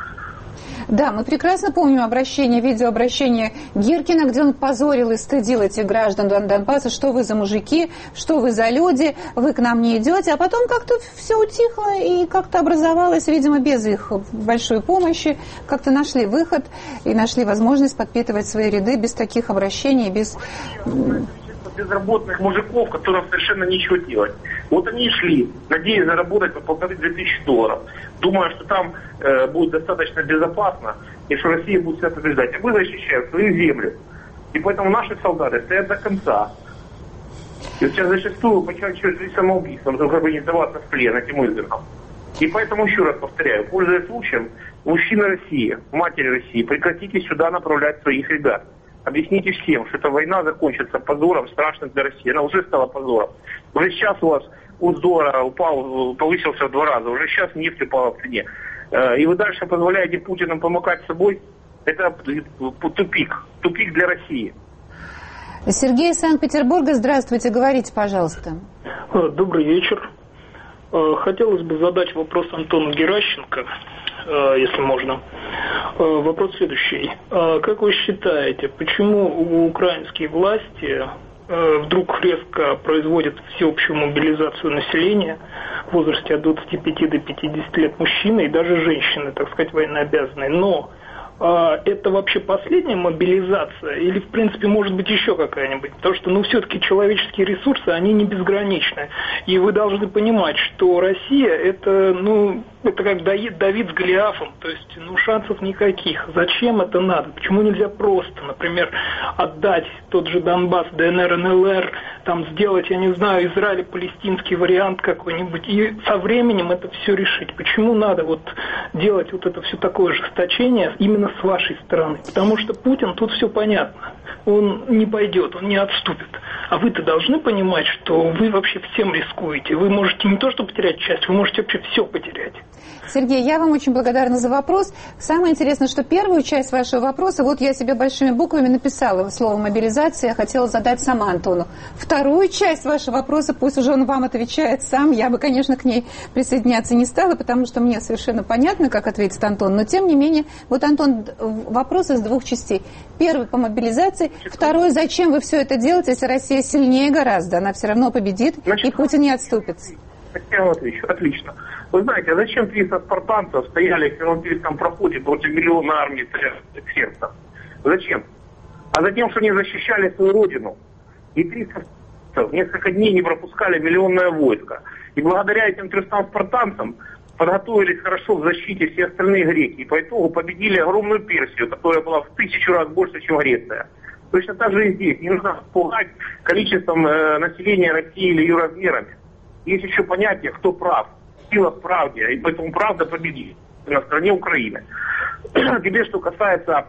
Да, мы прекрасно помним обращение, видеообращение Гиркина, где он позорил и стыдил этих граждан Донбасса, что вы за мужики, что вы за люди, вы к нам не идете. А потом как-то все утихло и как-то образовалось, видимо, без их большой помощи, как-то нашли выход и нашли возможность подпитывать свои ряды без таких обращений, без... безработных мужиков, которым совершенно нечего делать. Вот они и шли, надеясь заработать по полторы-две тысячи долларов, думая, что там э, будет достаточно безопасно и что Россия будет себя побеждать. А мы защищаем свою землю. И поэтому наши солдаты стоят до конца. И сейчас зачастую почему-то самоубийством, чтобы не сдаваться в плен этим извергам. И поэтому еще раз повторяю, пользуясь случаем, мужчины России, матери России, прекратите сюда направлять своих ребят. Объясните всем, что эта война закончится позором, страшным для России. Она уже стала позором. Уже сейчас у вас курс доллара упал, повысился в два раза. Уже сейчас нефть упала в цене. И вы дальше позволяете Путину помыкать собой. Это тупик. Тупик для России. Сергей из Санкт-Петербурга, здравствуйте. Говорите, пожалуйста. Добрый вечер. Хотелось бы задать вопрос Антону Геращенко, если можно. Вопрос следующий. Как вы считаете, почему украинские власти вдруг резко производят всеобщую мобилизацию населения в возрасте от двадцати пяти до пятидесяти лет мужчины и даже женщины, так сказать, военнообязанные, но это вообще последняя мобилизация или, в принципе, может быть еще какая-нибудь? Потому что, ну, все-таки человеческие ресурсы, они не безграничны. И вы должны понимать, что Россия, это, ну, это как Давид, Давид с Голиафом. То есть, ну, шансов никаких. Зачем это надо? Почему нельзя просто, например, отдать тот же Донбасс, ДНР, НЛР, там, сделать, я не знаю, Израиль-палестинский вариант какой-нибудь, и со временем это все решить? Почему надо вот делать вот это все такое ожесточение именно с вашей стороны? Потому что Путин, тут все понятно. Он не пойдет, он не отступит. А вы-то должны понимать, что вы вообще всем рискуете. Вы можете не то что потерять часть, вы можете вообще все потерять. Сергей, я вам очень благодарна за вопрос. Самое интересное, что первую часть вашего вопроса, вот я себе большими буквами написала слово «мобилизация», я хотела задать сама Антону. Вторую часть вашего вопроса, пусть уже он вам отвечает сам, я бы, конечно, к ней присоединяться не стала, потому что мне совершенно понятно, как ответит Антон, но тем не менее, вот, Антон, вопрос из двух частей. Первый по мобилизации, второй, зачем вы все это делаете, если Россия сильнее гораздо, она все равно победит, Значит, и Путин не отступится. Я вам отвечу. Отлично. Вы знаете, а зачем триста спартанцев стояли в фермопильском проходе против миллиона армии сердца? Зачем? А затем, что они защищали свою родину. И триста спартанцев несколько дней не пропускали миллионное войско. И благодаря этим трёхстам спартанцам подготовились хорошо в защите все остальные греки. И по итогу победили огромную Персию, которая была в тысячу раз больше, чем Греция. Точно так же и здесь. Не нужно пугать количеством э, населения России или ее размерами. Есть еще понятие, кто прав. Сила в правде, и поэтому правда победит на стороне Украины. Теперь, что касается...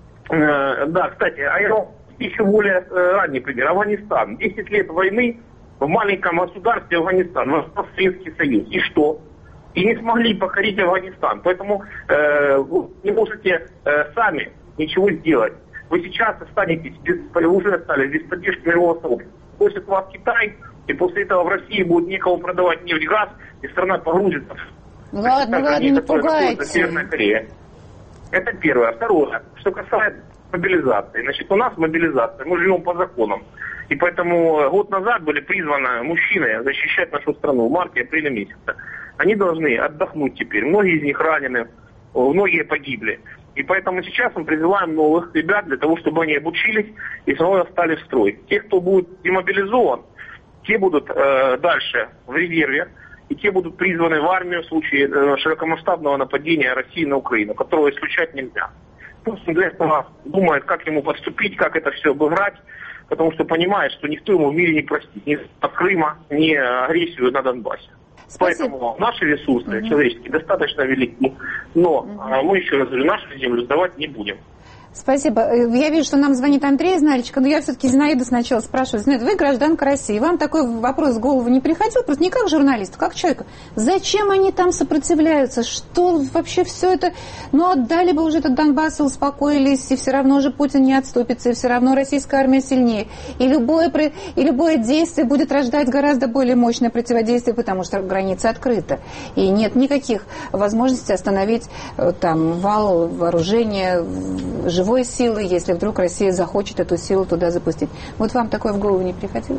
Э, да, кстати, а я еще более э, ранний пример. Афганистан. десять лет войны в маленьком государстве Афганистан. В Советский Союз. И что? И не смогли покорить Афганистан. Поэтому э, вы не можете э, сами ничего сделать. Вы сейчас останетесь, без, вы уже остались без поддержки мирового сообщества. Просит вас Китай, и после этого в России будет некому продавать нефть, газ, и страна погрузится. Ладно, ладно, не пугайте. Северная Корея. Это первое. Второе, что касается мобилизации. Значит, у нас мобилизация, мы живем по законам. И поэтому год назад были призваны мужчины защищать нашу страну в марте-апреле месяце. Они должны отдохнуть теперь. Многие из них ранены, многие погибли. И поэтому сейчас мы призываем новых ребят для того, чтобы они обучились и снова встали в строй. Те, кто будет демобилизован, те будут э, дальше в резерве, и те будут призваны в армию в случае э, широкомасштабного нападения России на Украину, которого исключать нельзя. Пусть он для этого думает, как ему подступить, как это все обыграть, потому что понимает, что никто ему в мире не простит ни от Крыма, ни агрессию на Донбассе. Спасибо. Поэтому наши ресурсы угу. человеческие достаточно велики, но угу. мы, еще раз говорю, нашу землю сдавать не будем. Спасибо. Я вижу, что нам звонит Андрей из Нальчика, но я все-таки Зинаиду сначала спрашиваю. Зинаида, вы гражданка России, вам такой вопрос в голову не приходил? Просто не как журналисту, как человеку. Зачем они там сопротивляются? Что вообще все это? Ну, отдали бы уже этот Донбасс и успокоились, и все равно же Путин не отступится, и все равно российская армия сильнее. И любое, и любое действие будет рождать гораздо более мощное противодействие, потому что граница открыта. И нет никаких возможностей остановить там вал вооружения, живой силы, если вдруг Россия захочет эту силу туда запустить. Вот вам такое в голову не приходило?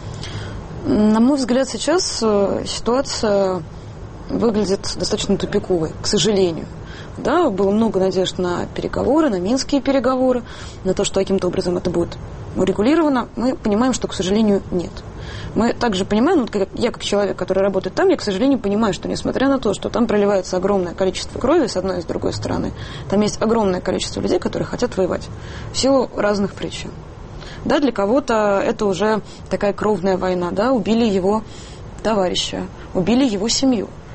На мой взгляд, сейчас ситуация выглядит достаточно тупиковой, к сожалению. Да, было много надежд на переговоры, на минские переговоры, на то, что каким-то образом это будет урегулировано. Мы понимаем, что, к сожалению, нет. Мы также понимаем, вот как я как человек, который работает там, я, к сожалению, понимаю, что несмотря на то, что там проливается огромное количество крови с одной и с другой стороны, там есть огромное количество людей, которые хотят воевать в силу разных причин. Да, для кого-то это уже такая кровная война, да, убили его товарища, убили его семью.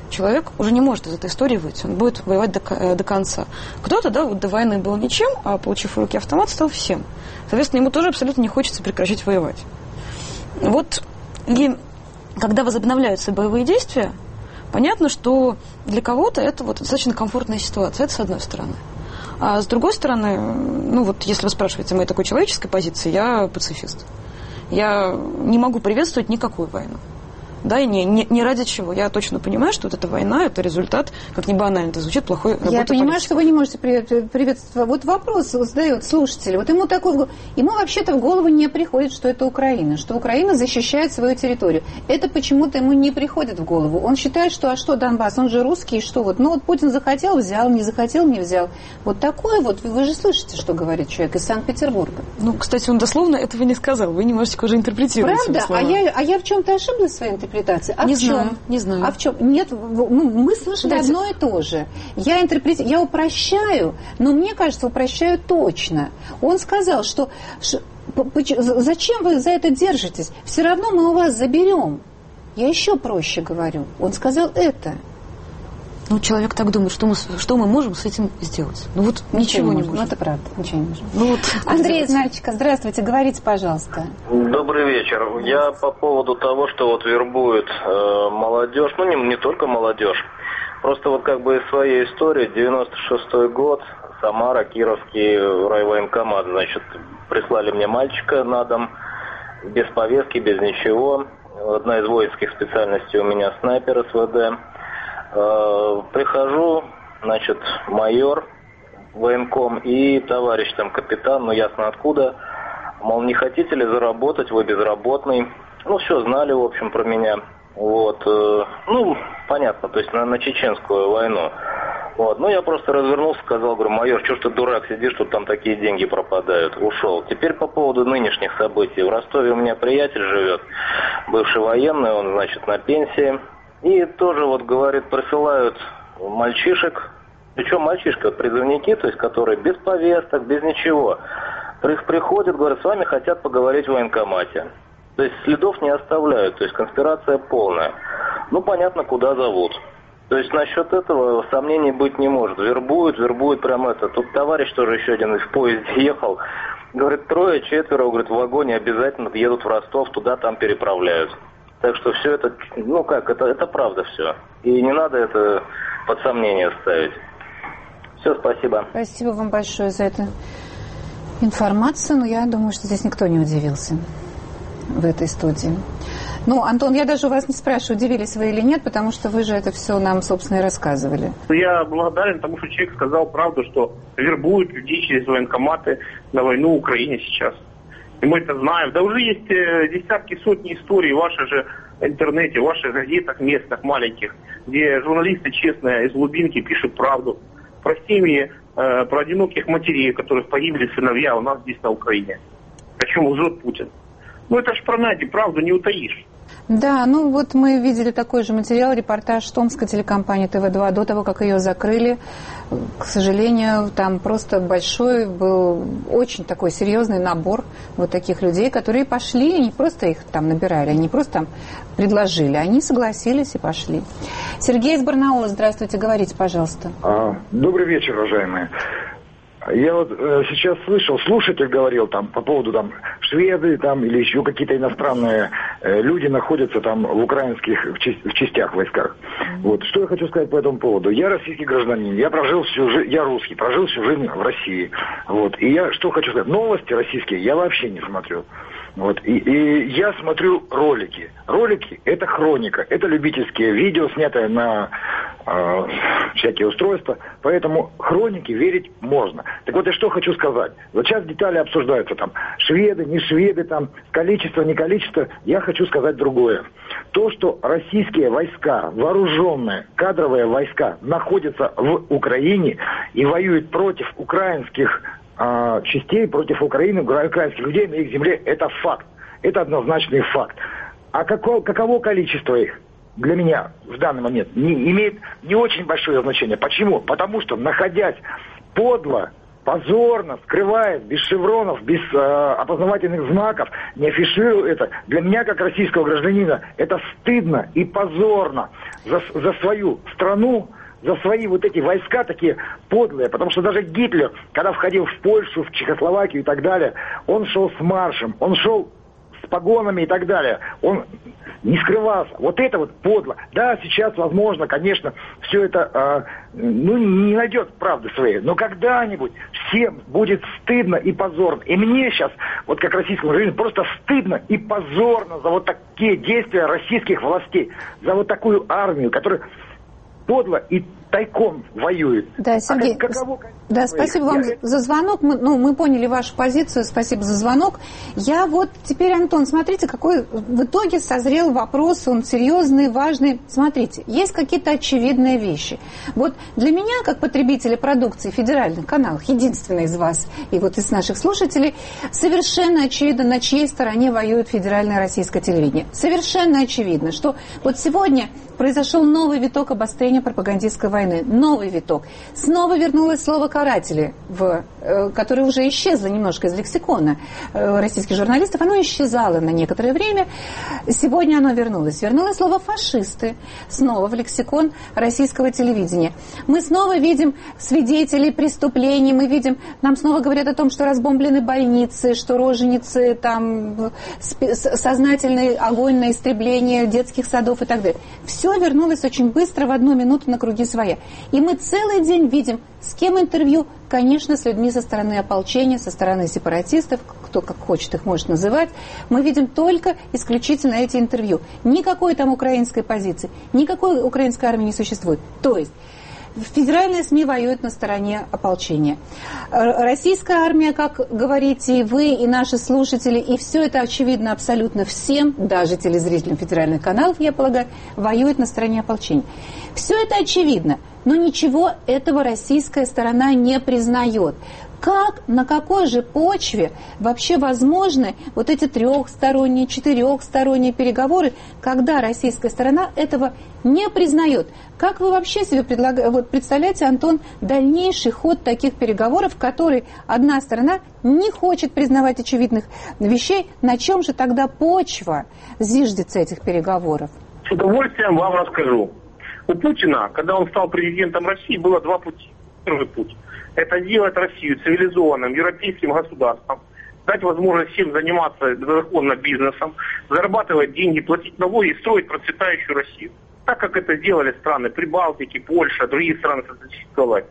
человек уже не может из этой истории выйти, он будет воевать до, до конца. Кто-то, да, вот до войны был ничем, а получив в руки автомат, стал всем. Соответственно, ему тоже абсолютно не хочется прекращать воевать. Вот, и когда возобновляются боевые действия, понятно, что для кого-то это вот достаточно комфортная ситуация, это с одной стороны. А с другой стороны, ну вот если вы спрашиваете о моей такой человеческой позиции, я пацифист. Я не могу приветствовать никакую войну. Да, и не, не, не ради чего. Я точно понимаю, что вот эта война, это результат, как ни банально это звучит, плохой работы. Я понимаю, что вы не можете приветствовать. Вот вопрос задает слушатель. Вот ему такой, ему вообще-то в голову не приходит, что это Украина, что Украина защищает свою территорию. Это почему-то ему не приходит в голову. Он считает, что, а что Донбасс, он же русский, и что вот. Ну вот Путин захотел, взял, не захотел, не взял. Вот такое вот, вы же слышите, что говорит человек из Санкт-Петербурга. Ну, кстати, он дословно этого не сказал. Вы немножечко уже интерпретируете. Правда? А я, а я в чем-то ошиблась в своей интерпретации? А не в чем? знаю, не знаю. А в чем? Нет, ну, мы слышали Дайте. одно и то же. Я интерпретирую, я упрощаю, но мне кажется, упрощаю точно. Он сказал, что, что зачем вы за это держитесь? Все равно мы у вас заберем. Я еще проще говорю. Он сказал это. Ну, человек так думает, что мы, что мы можем с этим сделать? Ну, вот ничего, ничего не можем. Ну, это правда, ничего не можем. Ну, вот, Андрей из Нальчика, здравствуйте, говорите, пожалуйста. Добрый вечер. Я по поводу того, что вот вербует э, молодежь, ну, не, не только молодежь, просто вот как бы из своей истории, девяносто шестой год, Самара, Кировский райвоенкомат, значит, прислали мне мальчика на дом, без повестки, без ничего. Одна из воинских специальностей у меня снайпер СВД. Прихожу, значит, майор, военком и товарищ там капитан, ну ясно откуда, мол, не хотите ли заработать, вы безработный. Ну, все знали, в общем, про меня. Вот, ну, понятно, то есть на, на чеченскую войну. Вот, ну, я просто развернулся, сказал, говорю, майор, что ж ты дурак сидишь, тут там такие деньги пропадают. Ушел. Теперь по поводу нынешних событий. В Ростове у меня приятель живет, бывший военный, он, значит, на пенсии. И тоже вот, говорит, присылают мальчишек, причем мальчишка, призывники, то есть которые без повесток, без ничего. Приходят, говорят, с вами хотят поговорить в военкомате. То есть следов не оставляют, то есть конспирация полная. Ну, понятно, куда зовут. То есть насчет этого сомнений быть не может. Вербуют, вербуют прям это. Тут товарищ тоже еще один в поезде ехал. Говорит, трое, четверо, говорит, в вагоне обязательно едут в Ростов, туда, там переправляют. Так что все это, ну как, это, это правда все. И не надо это под сомнение ставить. Все, спасибо. Спасибо вам большое за эту информацию. Но я думаю, что здесь никто не удивился в этой студии. Ну, Антон, я даже у вас не спрашиваю, удивились вы или нет, потому что вы же это все нам, собственно, и рассказывали. Я благодарен тому, что человек сказал правду, что вербуют людей через военкоматы на войну в Украине сейчас. И мы это знаем. Да уже есть десятки, сотни историй в вашей же интернете, в ваших газетах местных, маленьких, где журналисты честные из глубинки пишут правду про семьи, э, про одиноких матерей, у которых погибли сыновья у нас здесь на Украине. О чем лжет Путин. Ну это ж про Надю, правду не утаишь. Да, ну вот мы видели такой же материал, репортаж томской телекомпании тэ вэ два до того, как ее закрыли. К сожалению, там просто большой был очень такой серьезный набор вот таких людей, которые пошли, не просто их там набирали, они просто там предложили, они согласились и пошли. Сергей из Барнаула, здравствуйте, говорите, пожалуйста. А, добрый вечер, уважаемые. Я вот э, сейчас слышал, слушатель говорил там по поводу там шведы там или еще какие-то иностранные э, люди находятся там в украинских в, часть, в частях войсках. Mm-hmm. Вот что я хочу сказать по этому поводу. Я российский гражданин, я прожил всю жизнь, я русский, прожил всю жизнь в России. Вот и я что хочу сказать, новости российские я вообще не смотрю. Вот и, и я смотрю ролики. Ролики это хроника, это любительские видео, снятые на э, всякие устройства, поэтому хронике верить можно. Так вот, я что хочу сказать. Вот сейчас детали обсуждаются, там, шведы, не шведы, там, количество, не количество. Я хочу сказать другое. То, что российские войска, вооруженные, кадровые войска находятся в Украине и воюют против украинских э, частей, против Украины, украинских людей на их земле, это факт. Это однозначный факт. А каково, каково количество их? Для меня в данный момент не имеет не очень большое значение. Почему? Потому что, находясь подло, позорно, скрываясь, без шевронов, без э, опознавательных знаков, не афиширую это, для меня, как российского гражданина, это стыдно и позорно. за, за свою страну, за свои вот эти войска такие подлые. Потому что даже Гитлер, когда входил в Польшу, в Чехословакию и так далее, он шел с маршем, он шел с погонами и так далее. Он не скрывался. Вот это вот подло. Да, сейчас, возможно, конечно, все это э, ну, не найдет правды своей. Но когда-нибудь всем будет стыдно и позорно. И мне сейчас, вот как российскому жителю, просто стыдно и позорно за вот такие действия российских властей. За вот такую армию, которая подло и тайком воюет. Да, Сергей, а каково, да, спасибо вам я... за звонок. Мы, ну, мы поняли вашу позицию. Спасибо за звонок. Я вот теперь, Антон, смотрите, какой в итоге созрел вопрос. Он серьезный, важный. Смотрите, есть какие-то очевидные вещи. Вот для меня, как потребителя продукции федеральных каналов, единственный из вас и вот из наших слушателей, совершенно очевидно, на чьей стороне воюет федеральное российское телевидение. Совершенно очевидно, что вот сегодня произошел новый виток обострения пропагандистской войны. Новый виток. Снова вернулось слово «каратели», в, э, которое уже исчезло немножко из лексикона э, российских журналистов. Оно исчезало на некоторое время. Сегодня оно вернулось. Вернулось слово «фашисты» снова в лексикон российского телевидения. Мы снова видим свидетелей преступлений. Мы видим, нам снова говорят о том, что разбомблены больницы, что роженицы, там, сознательный огонь на истребление детских садов и так далее. Все вернулось очень быстро, в одну минуту на круги своя. И мы целый день видим, с кем интервью, конечно, с людьми со стороны ополчения, со стороны сепаратистов, кто как хочет их может называть. Мы видим только исключительно эти интервью. Никакой там украинской позиции, никакой украинской армии не существует. То есть федеральные СМИ воюют на стороне ополчения. Российская армия, как говорите и вы, и наши слушатели, и все это очевидно абсолютно всем, даже телезрителям федеральных каналов, я полагаю, воюет на стороне ополчения. Все это очевидно, но ничего этого российская сторона не признает. Как, на какой же почве вообще возможны вот эти трехсторонние, четырехсторонние переговоры, когда российская сторона этого не признает? Как вы вообще себе предлаг... вот представляете, Антон, дальнейший ход таких переговоров, в который одна сторона не хочет признавать очевидных вещей? На чем же тогда почва зиждется этих переговоров? С удовольствием вам расскажу. У Путина, когда он стал президентом России, было два пути. Первый путь – это сделать Россию цивилизованным европейским государством, дать возможность всем заниматься законно бизнесом, зарабатывать деньги, платить налоги и строить процветающую Россию. Так, как это сделали страны Прибалтики, Польша, другие страны социалистической власти.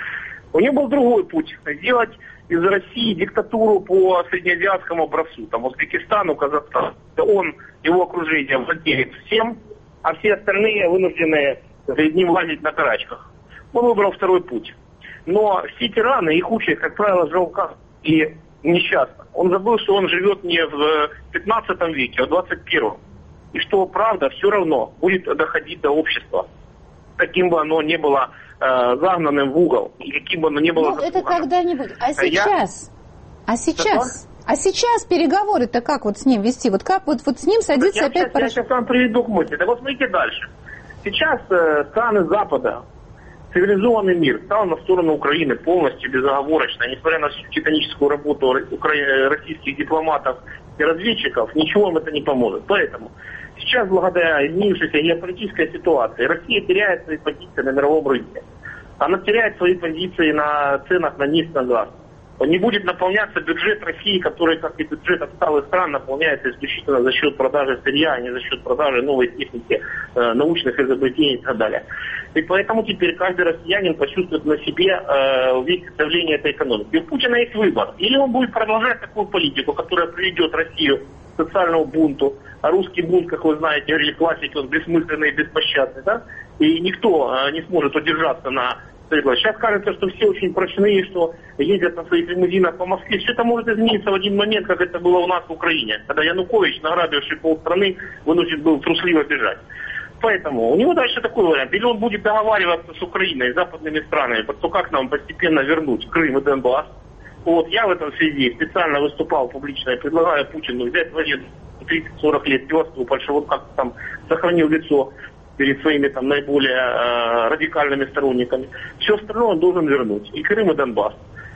У него был другой путь – сделать из России диктатуру по среднеазиатскому образцу, там Узбекистану, Казахстану. Он, его окружение владеет всем, а все остальные вынуждены перед ним лазить на карачках. Он выбрал второй путь. Но все тираны, их участь, как правило, жалка и несчастна. Он забыл, что он живет не в пятнадцатом веке, а в двадцать первом. И что правда все равно будет доходить до общества. Каким бы оно ни было э, загнанным в угол, и каким бы оно ни было... Ну, это когда-нибудь. А сейчас? Я... А сейчас? Что? А сейчас переговоры-то как вот с ним вести? Вот как вот, вот с ним садиться я опять... Сейчас, я сейчас вам приведу к мысли. Так вот смотрите дальше. Сейчас э, страны Запада, цивилизованный мир стал на сторону Украины полностью безоговорочно, несмотря на всю титаническую работу укра... российских дипломатов и разведчиков, ничего им это не поможет. Поэтому сейчас, благодаря изменившейся геополитической ситуации, Россия теряет свои позиции на мировом рынке. Она теряет свои позиции на ценах на нефть, на газ. Не будет наполняться бюджет России, который, как и бюджет отсталых стран, наполняется исключительно за счет продажи сырья, а не за счет продажи новой техники, э, научных изобретений и так далее. И поэтому теперь каждый россиянин почувствует на себе э, весь давление этой экономики. И у Путина есть выбор. Или он будет продолжать такую политику, которая приведет Россию к социальному бунту. А русский бунт, как вы знаете, говорили классики, он бессмысленный и беспощадный, да? И никто э, не сможет удержаться на... Сейчас кажется, что все очень прочные, что ездят на своих лимузинах по Москве. Все это может измениться в один момент, как это было у нас в Украине, когда Янукович, награбивший полстраны, вынужден был трусливо бежать. Поэтому у него дальше такой вариант. Или он будет договариваться с Украиной, с западными странами, то как нам постепенно вернуть Крым и Донбасс. Вот я в этом связи специально выступал публично и предлагаю Путину взять в аренду тридцать-сорок лет пёрству, чтобы он как-то там сохранил лицо перед своими там наиболее э, радикальными сторонниками. Все остальное он должен вернуть. И Крым, и Донбасс.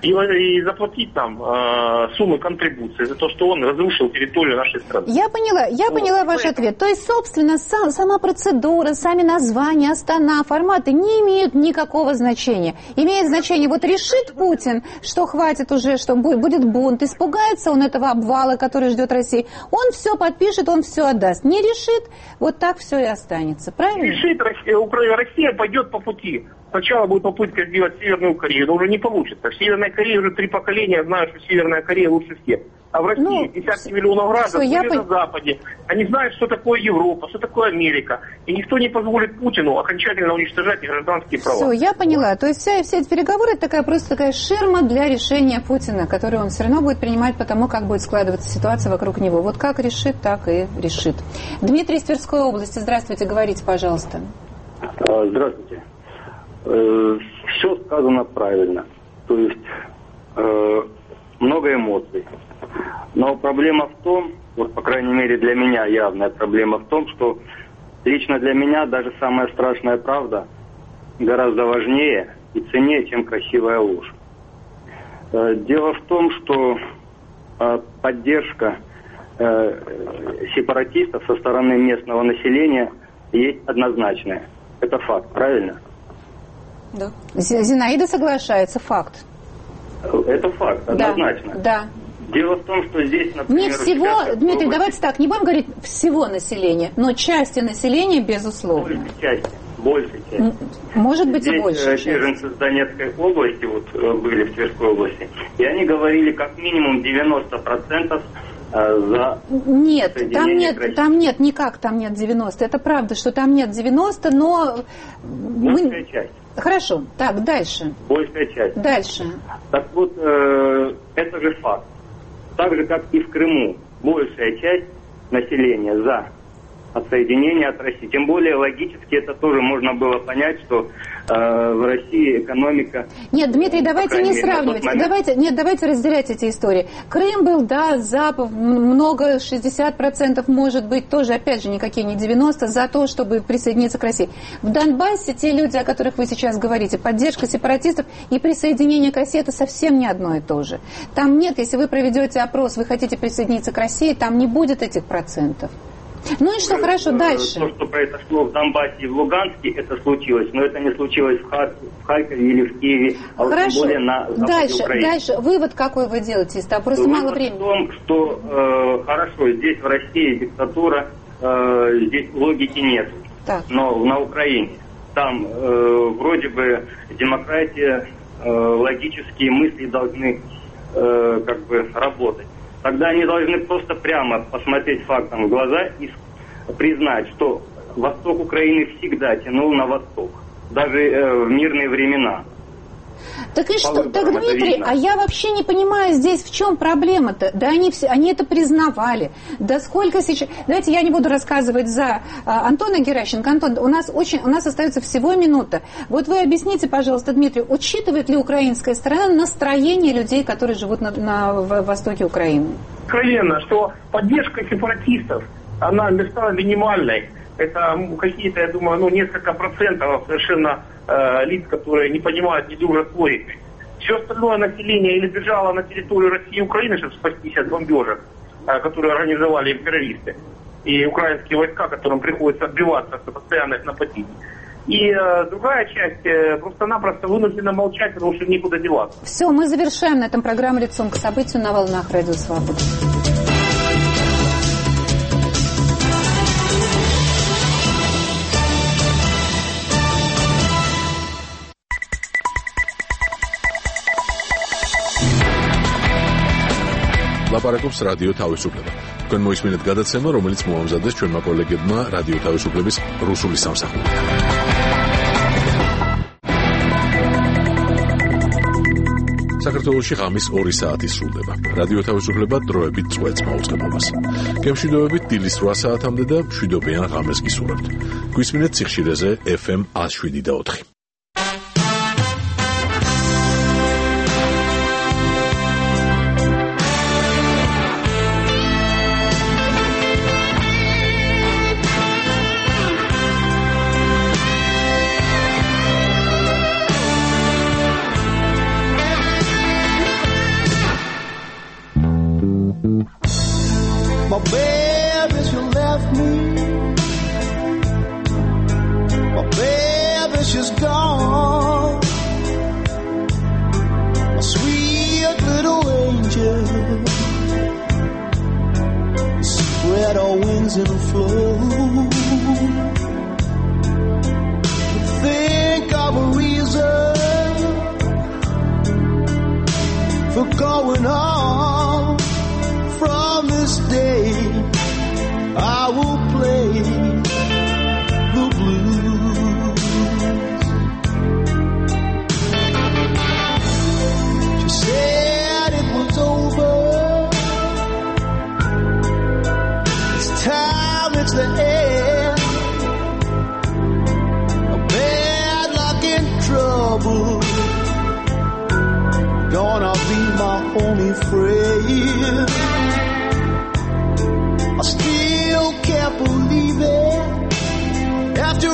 и, и заплатить нам э, суммы контрибуции за то, что он разрушил территорию нашей страны. Я поняла, я ну, поняла ваш ответ. То есть, собственно, сам, сама процедура, сами названия, Астана, форматы не имеют никакого значения. Имеет значение, вот решит Путин, что хватит уже, что будет бунт, испугается он этого обвала, который ждет России, он все подпишет, он все отдаст. Не решит, вот так все и останется. Правильно? Решит, Россия пойдет по пути. Сначала будет попытка сделать Северную Корею, но уже не получится. В Северной Корее уже три поколения знают, что Северная Корея лучше всех. А в России ну, десятки миллионов граждан были я... на Западе. Они знают, что такое Европа, что такое Америка. И никто не позволит Путину окончательно уничтожать их гражданские права. Все, я поняла. То есть вся, все эти переговоры, это такая, просто такая ширма для решения Путина, которую он все равно будет принимать по тому, как будет складываться ситуация вокруг него. Вот как решит, так и решит. Дмитрий из Тверской области. Здравствуйте, говорите, пожалуйста. Здравствуйте. Все сказано правильно. То есть э, много эмоций. Но проблема в том, вот по крайней мере для меня явная проблема в том, что лично для меня даже самая страшная правда гораздо важнее и ценнее, чем красивая ложь. Э, дело в том, что э, поддержка э, сепаратистов со стороны местного населения есть однозначная. Это факт, правильно? Да. Зинаида соглашается, факт. Это факт, однозначно. Да, да. Дело в том, что здесь, например... Не всего, Дмитрий, области... давайте так, не будем говорить всего населения, но части населения, безусловно. Большей части, большей части. Может быть, здесь и больше. Здесь беженцы с Донецкой области, вот были в Тверской области, и они говорили как минимум девяносто процентов за... Нет, там нет, там нет, никак там нет девяносто. Это правда, что там нет девяносто, но... Большая Мы... часть. Хорошо, так, дальше. Большая часть. Дальше. Так вот, э, это же факт. Так же, как и в Крыму, большая часть населения за отсоединение от России. Тем более логически это тоже можно было понять, что э, в России экономика... Нет, Дмитрий, давайте не мере, сравнивать. Давайте, нет, давайте разделять эти истории. Крым был, да, за много, шестьдесят процентов, может быть, тоже, опять же, никакие не девяносто, за то, чтобы присоединиться к России. В Донбассе те люди, о которых вы сейчас говорите, поддержка сепаратистов и присоединение к России, это совсем не одно и то же. Там нет, если вы проведете опрос, вы хотите присоединиться к России, там не будет этих процентов. Ну и что, хорошо, дальше. То, что произошло в Донбассе и в Луганске, это случилось, но это не случилось в, Хар... в Харькове или в Киеве, а хорошо. Тем более на западе дальше, Украины. Дальше, вывод какой вы делаете? Из того, просто вывод мало времени. в том, что э, хорошо, здесь в России диктатура, э, здесь логики нет, так. Но на Украине там э, вроде бы демократия, э, логические мысли должны э, как бы работать. Тогда они должны просто прямо посмотреть фактам в глаза и признать, что восток Украины всегда тянул на восток, даже э, в мирные времена. Так и что, так, Дмитрий, а я вообще не понимаю здесь, в чем проблема-то? Да они, все, они это признавали. Да сколько сейчас... Давайте я не буду рассказывать за а, Антона Геращенко. Антон, у нас, очень, у нас остается всего минута. Вот вы объясните, пожалуйста, Дмитрий, учитывает ли украинская сторона настроение людей, которые живут на, на, в востоке Украины? Откровенно, что поддержка сепаратистов, она стала минимальной. Это какие-то, я думаю, ну, несколько процентов совершенно э, лиц, которые не понимают, не дружат логикой. Все остальное население или бежало на территорию России и Украины, чтобы спастись от бомбежек, э, которые организовали им террористы, и украинские войска, которым приходится отбиваться от постоянных нападений. И э, другая часть э, просто-напросто вынуждена молчать, потому что некуда деваться. Все, мы завершаем на этом программу «Лицом к событию» на волнах Радио Свобода. ლაპარაკობს რადიო თავისუფლება. თქვენ მოისმინეთ გადაცემა, რომელიც მოამზადეს ჩვენმა კოლეგებმა რადიო თავისუფლების რუსული სამსახურიდან. საქართველოში ღამის ორი საათი სრულდება. რადიო თავისუფლება დროებით წვეთს მაუწყებლობას. გემშვიდობებით დილის რვა საათამდე და მშვიდობიან ღამეს გისურვებთ. გვისმინეთ სიხშირეზე ეფ ემ one oh seven point four. things in a flow. Think of a reason for going on. From this day I will play the blues. She said it was over. It's time, it's the end. A bad luck in trouble gonna be my only friend. I still can't believe it. After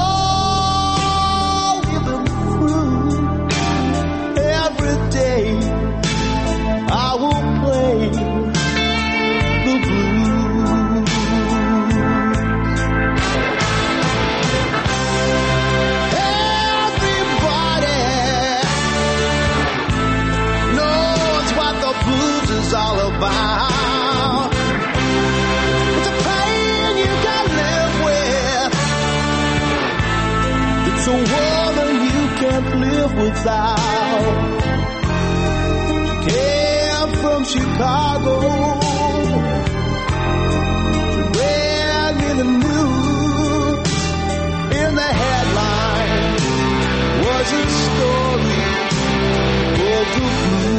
all we've been through, every day I will play the blues. Everybody knows what the blues is all about. It's a woman you can't live without. She came from Chicago. She read me the news. In the headline was a story of the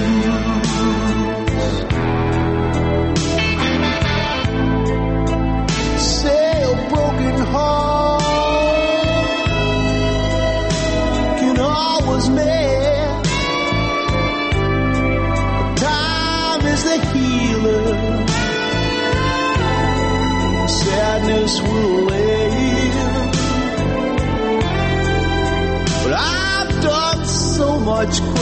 blues. Say a broken heart was made. Time is the healer. Sadness will live. But I've done so much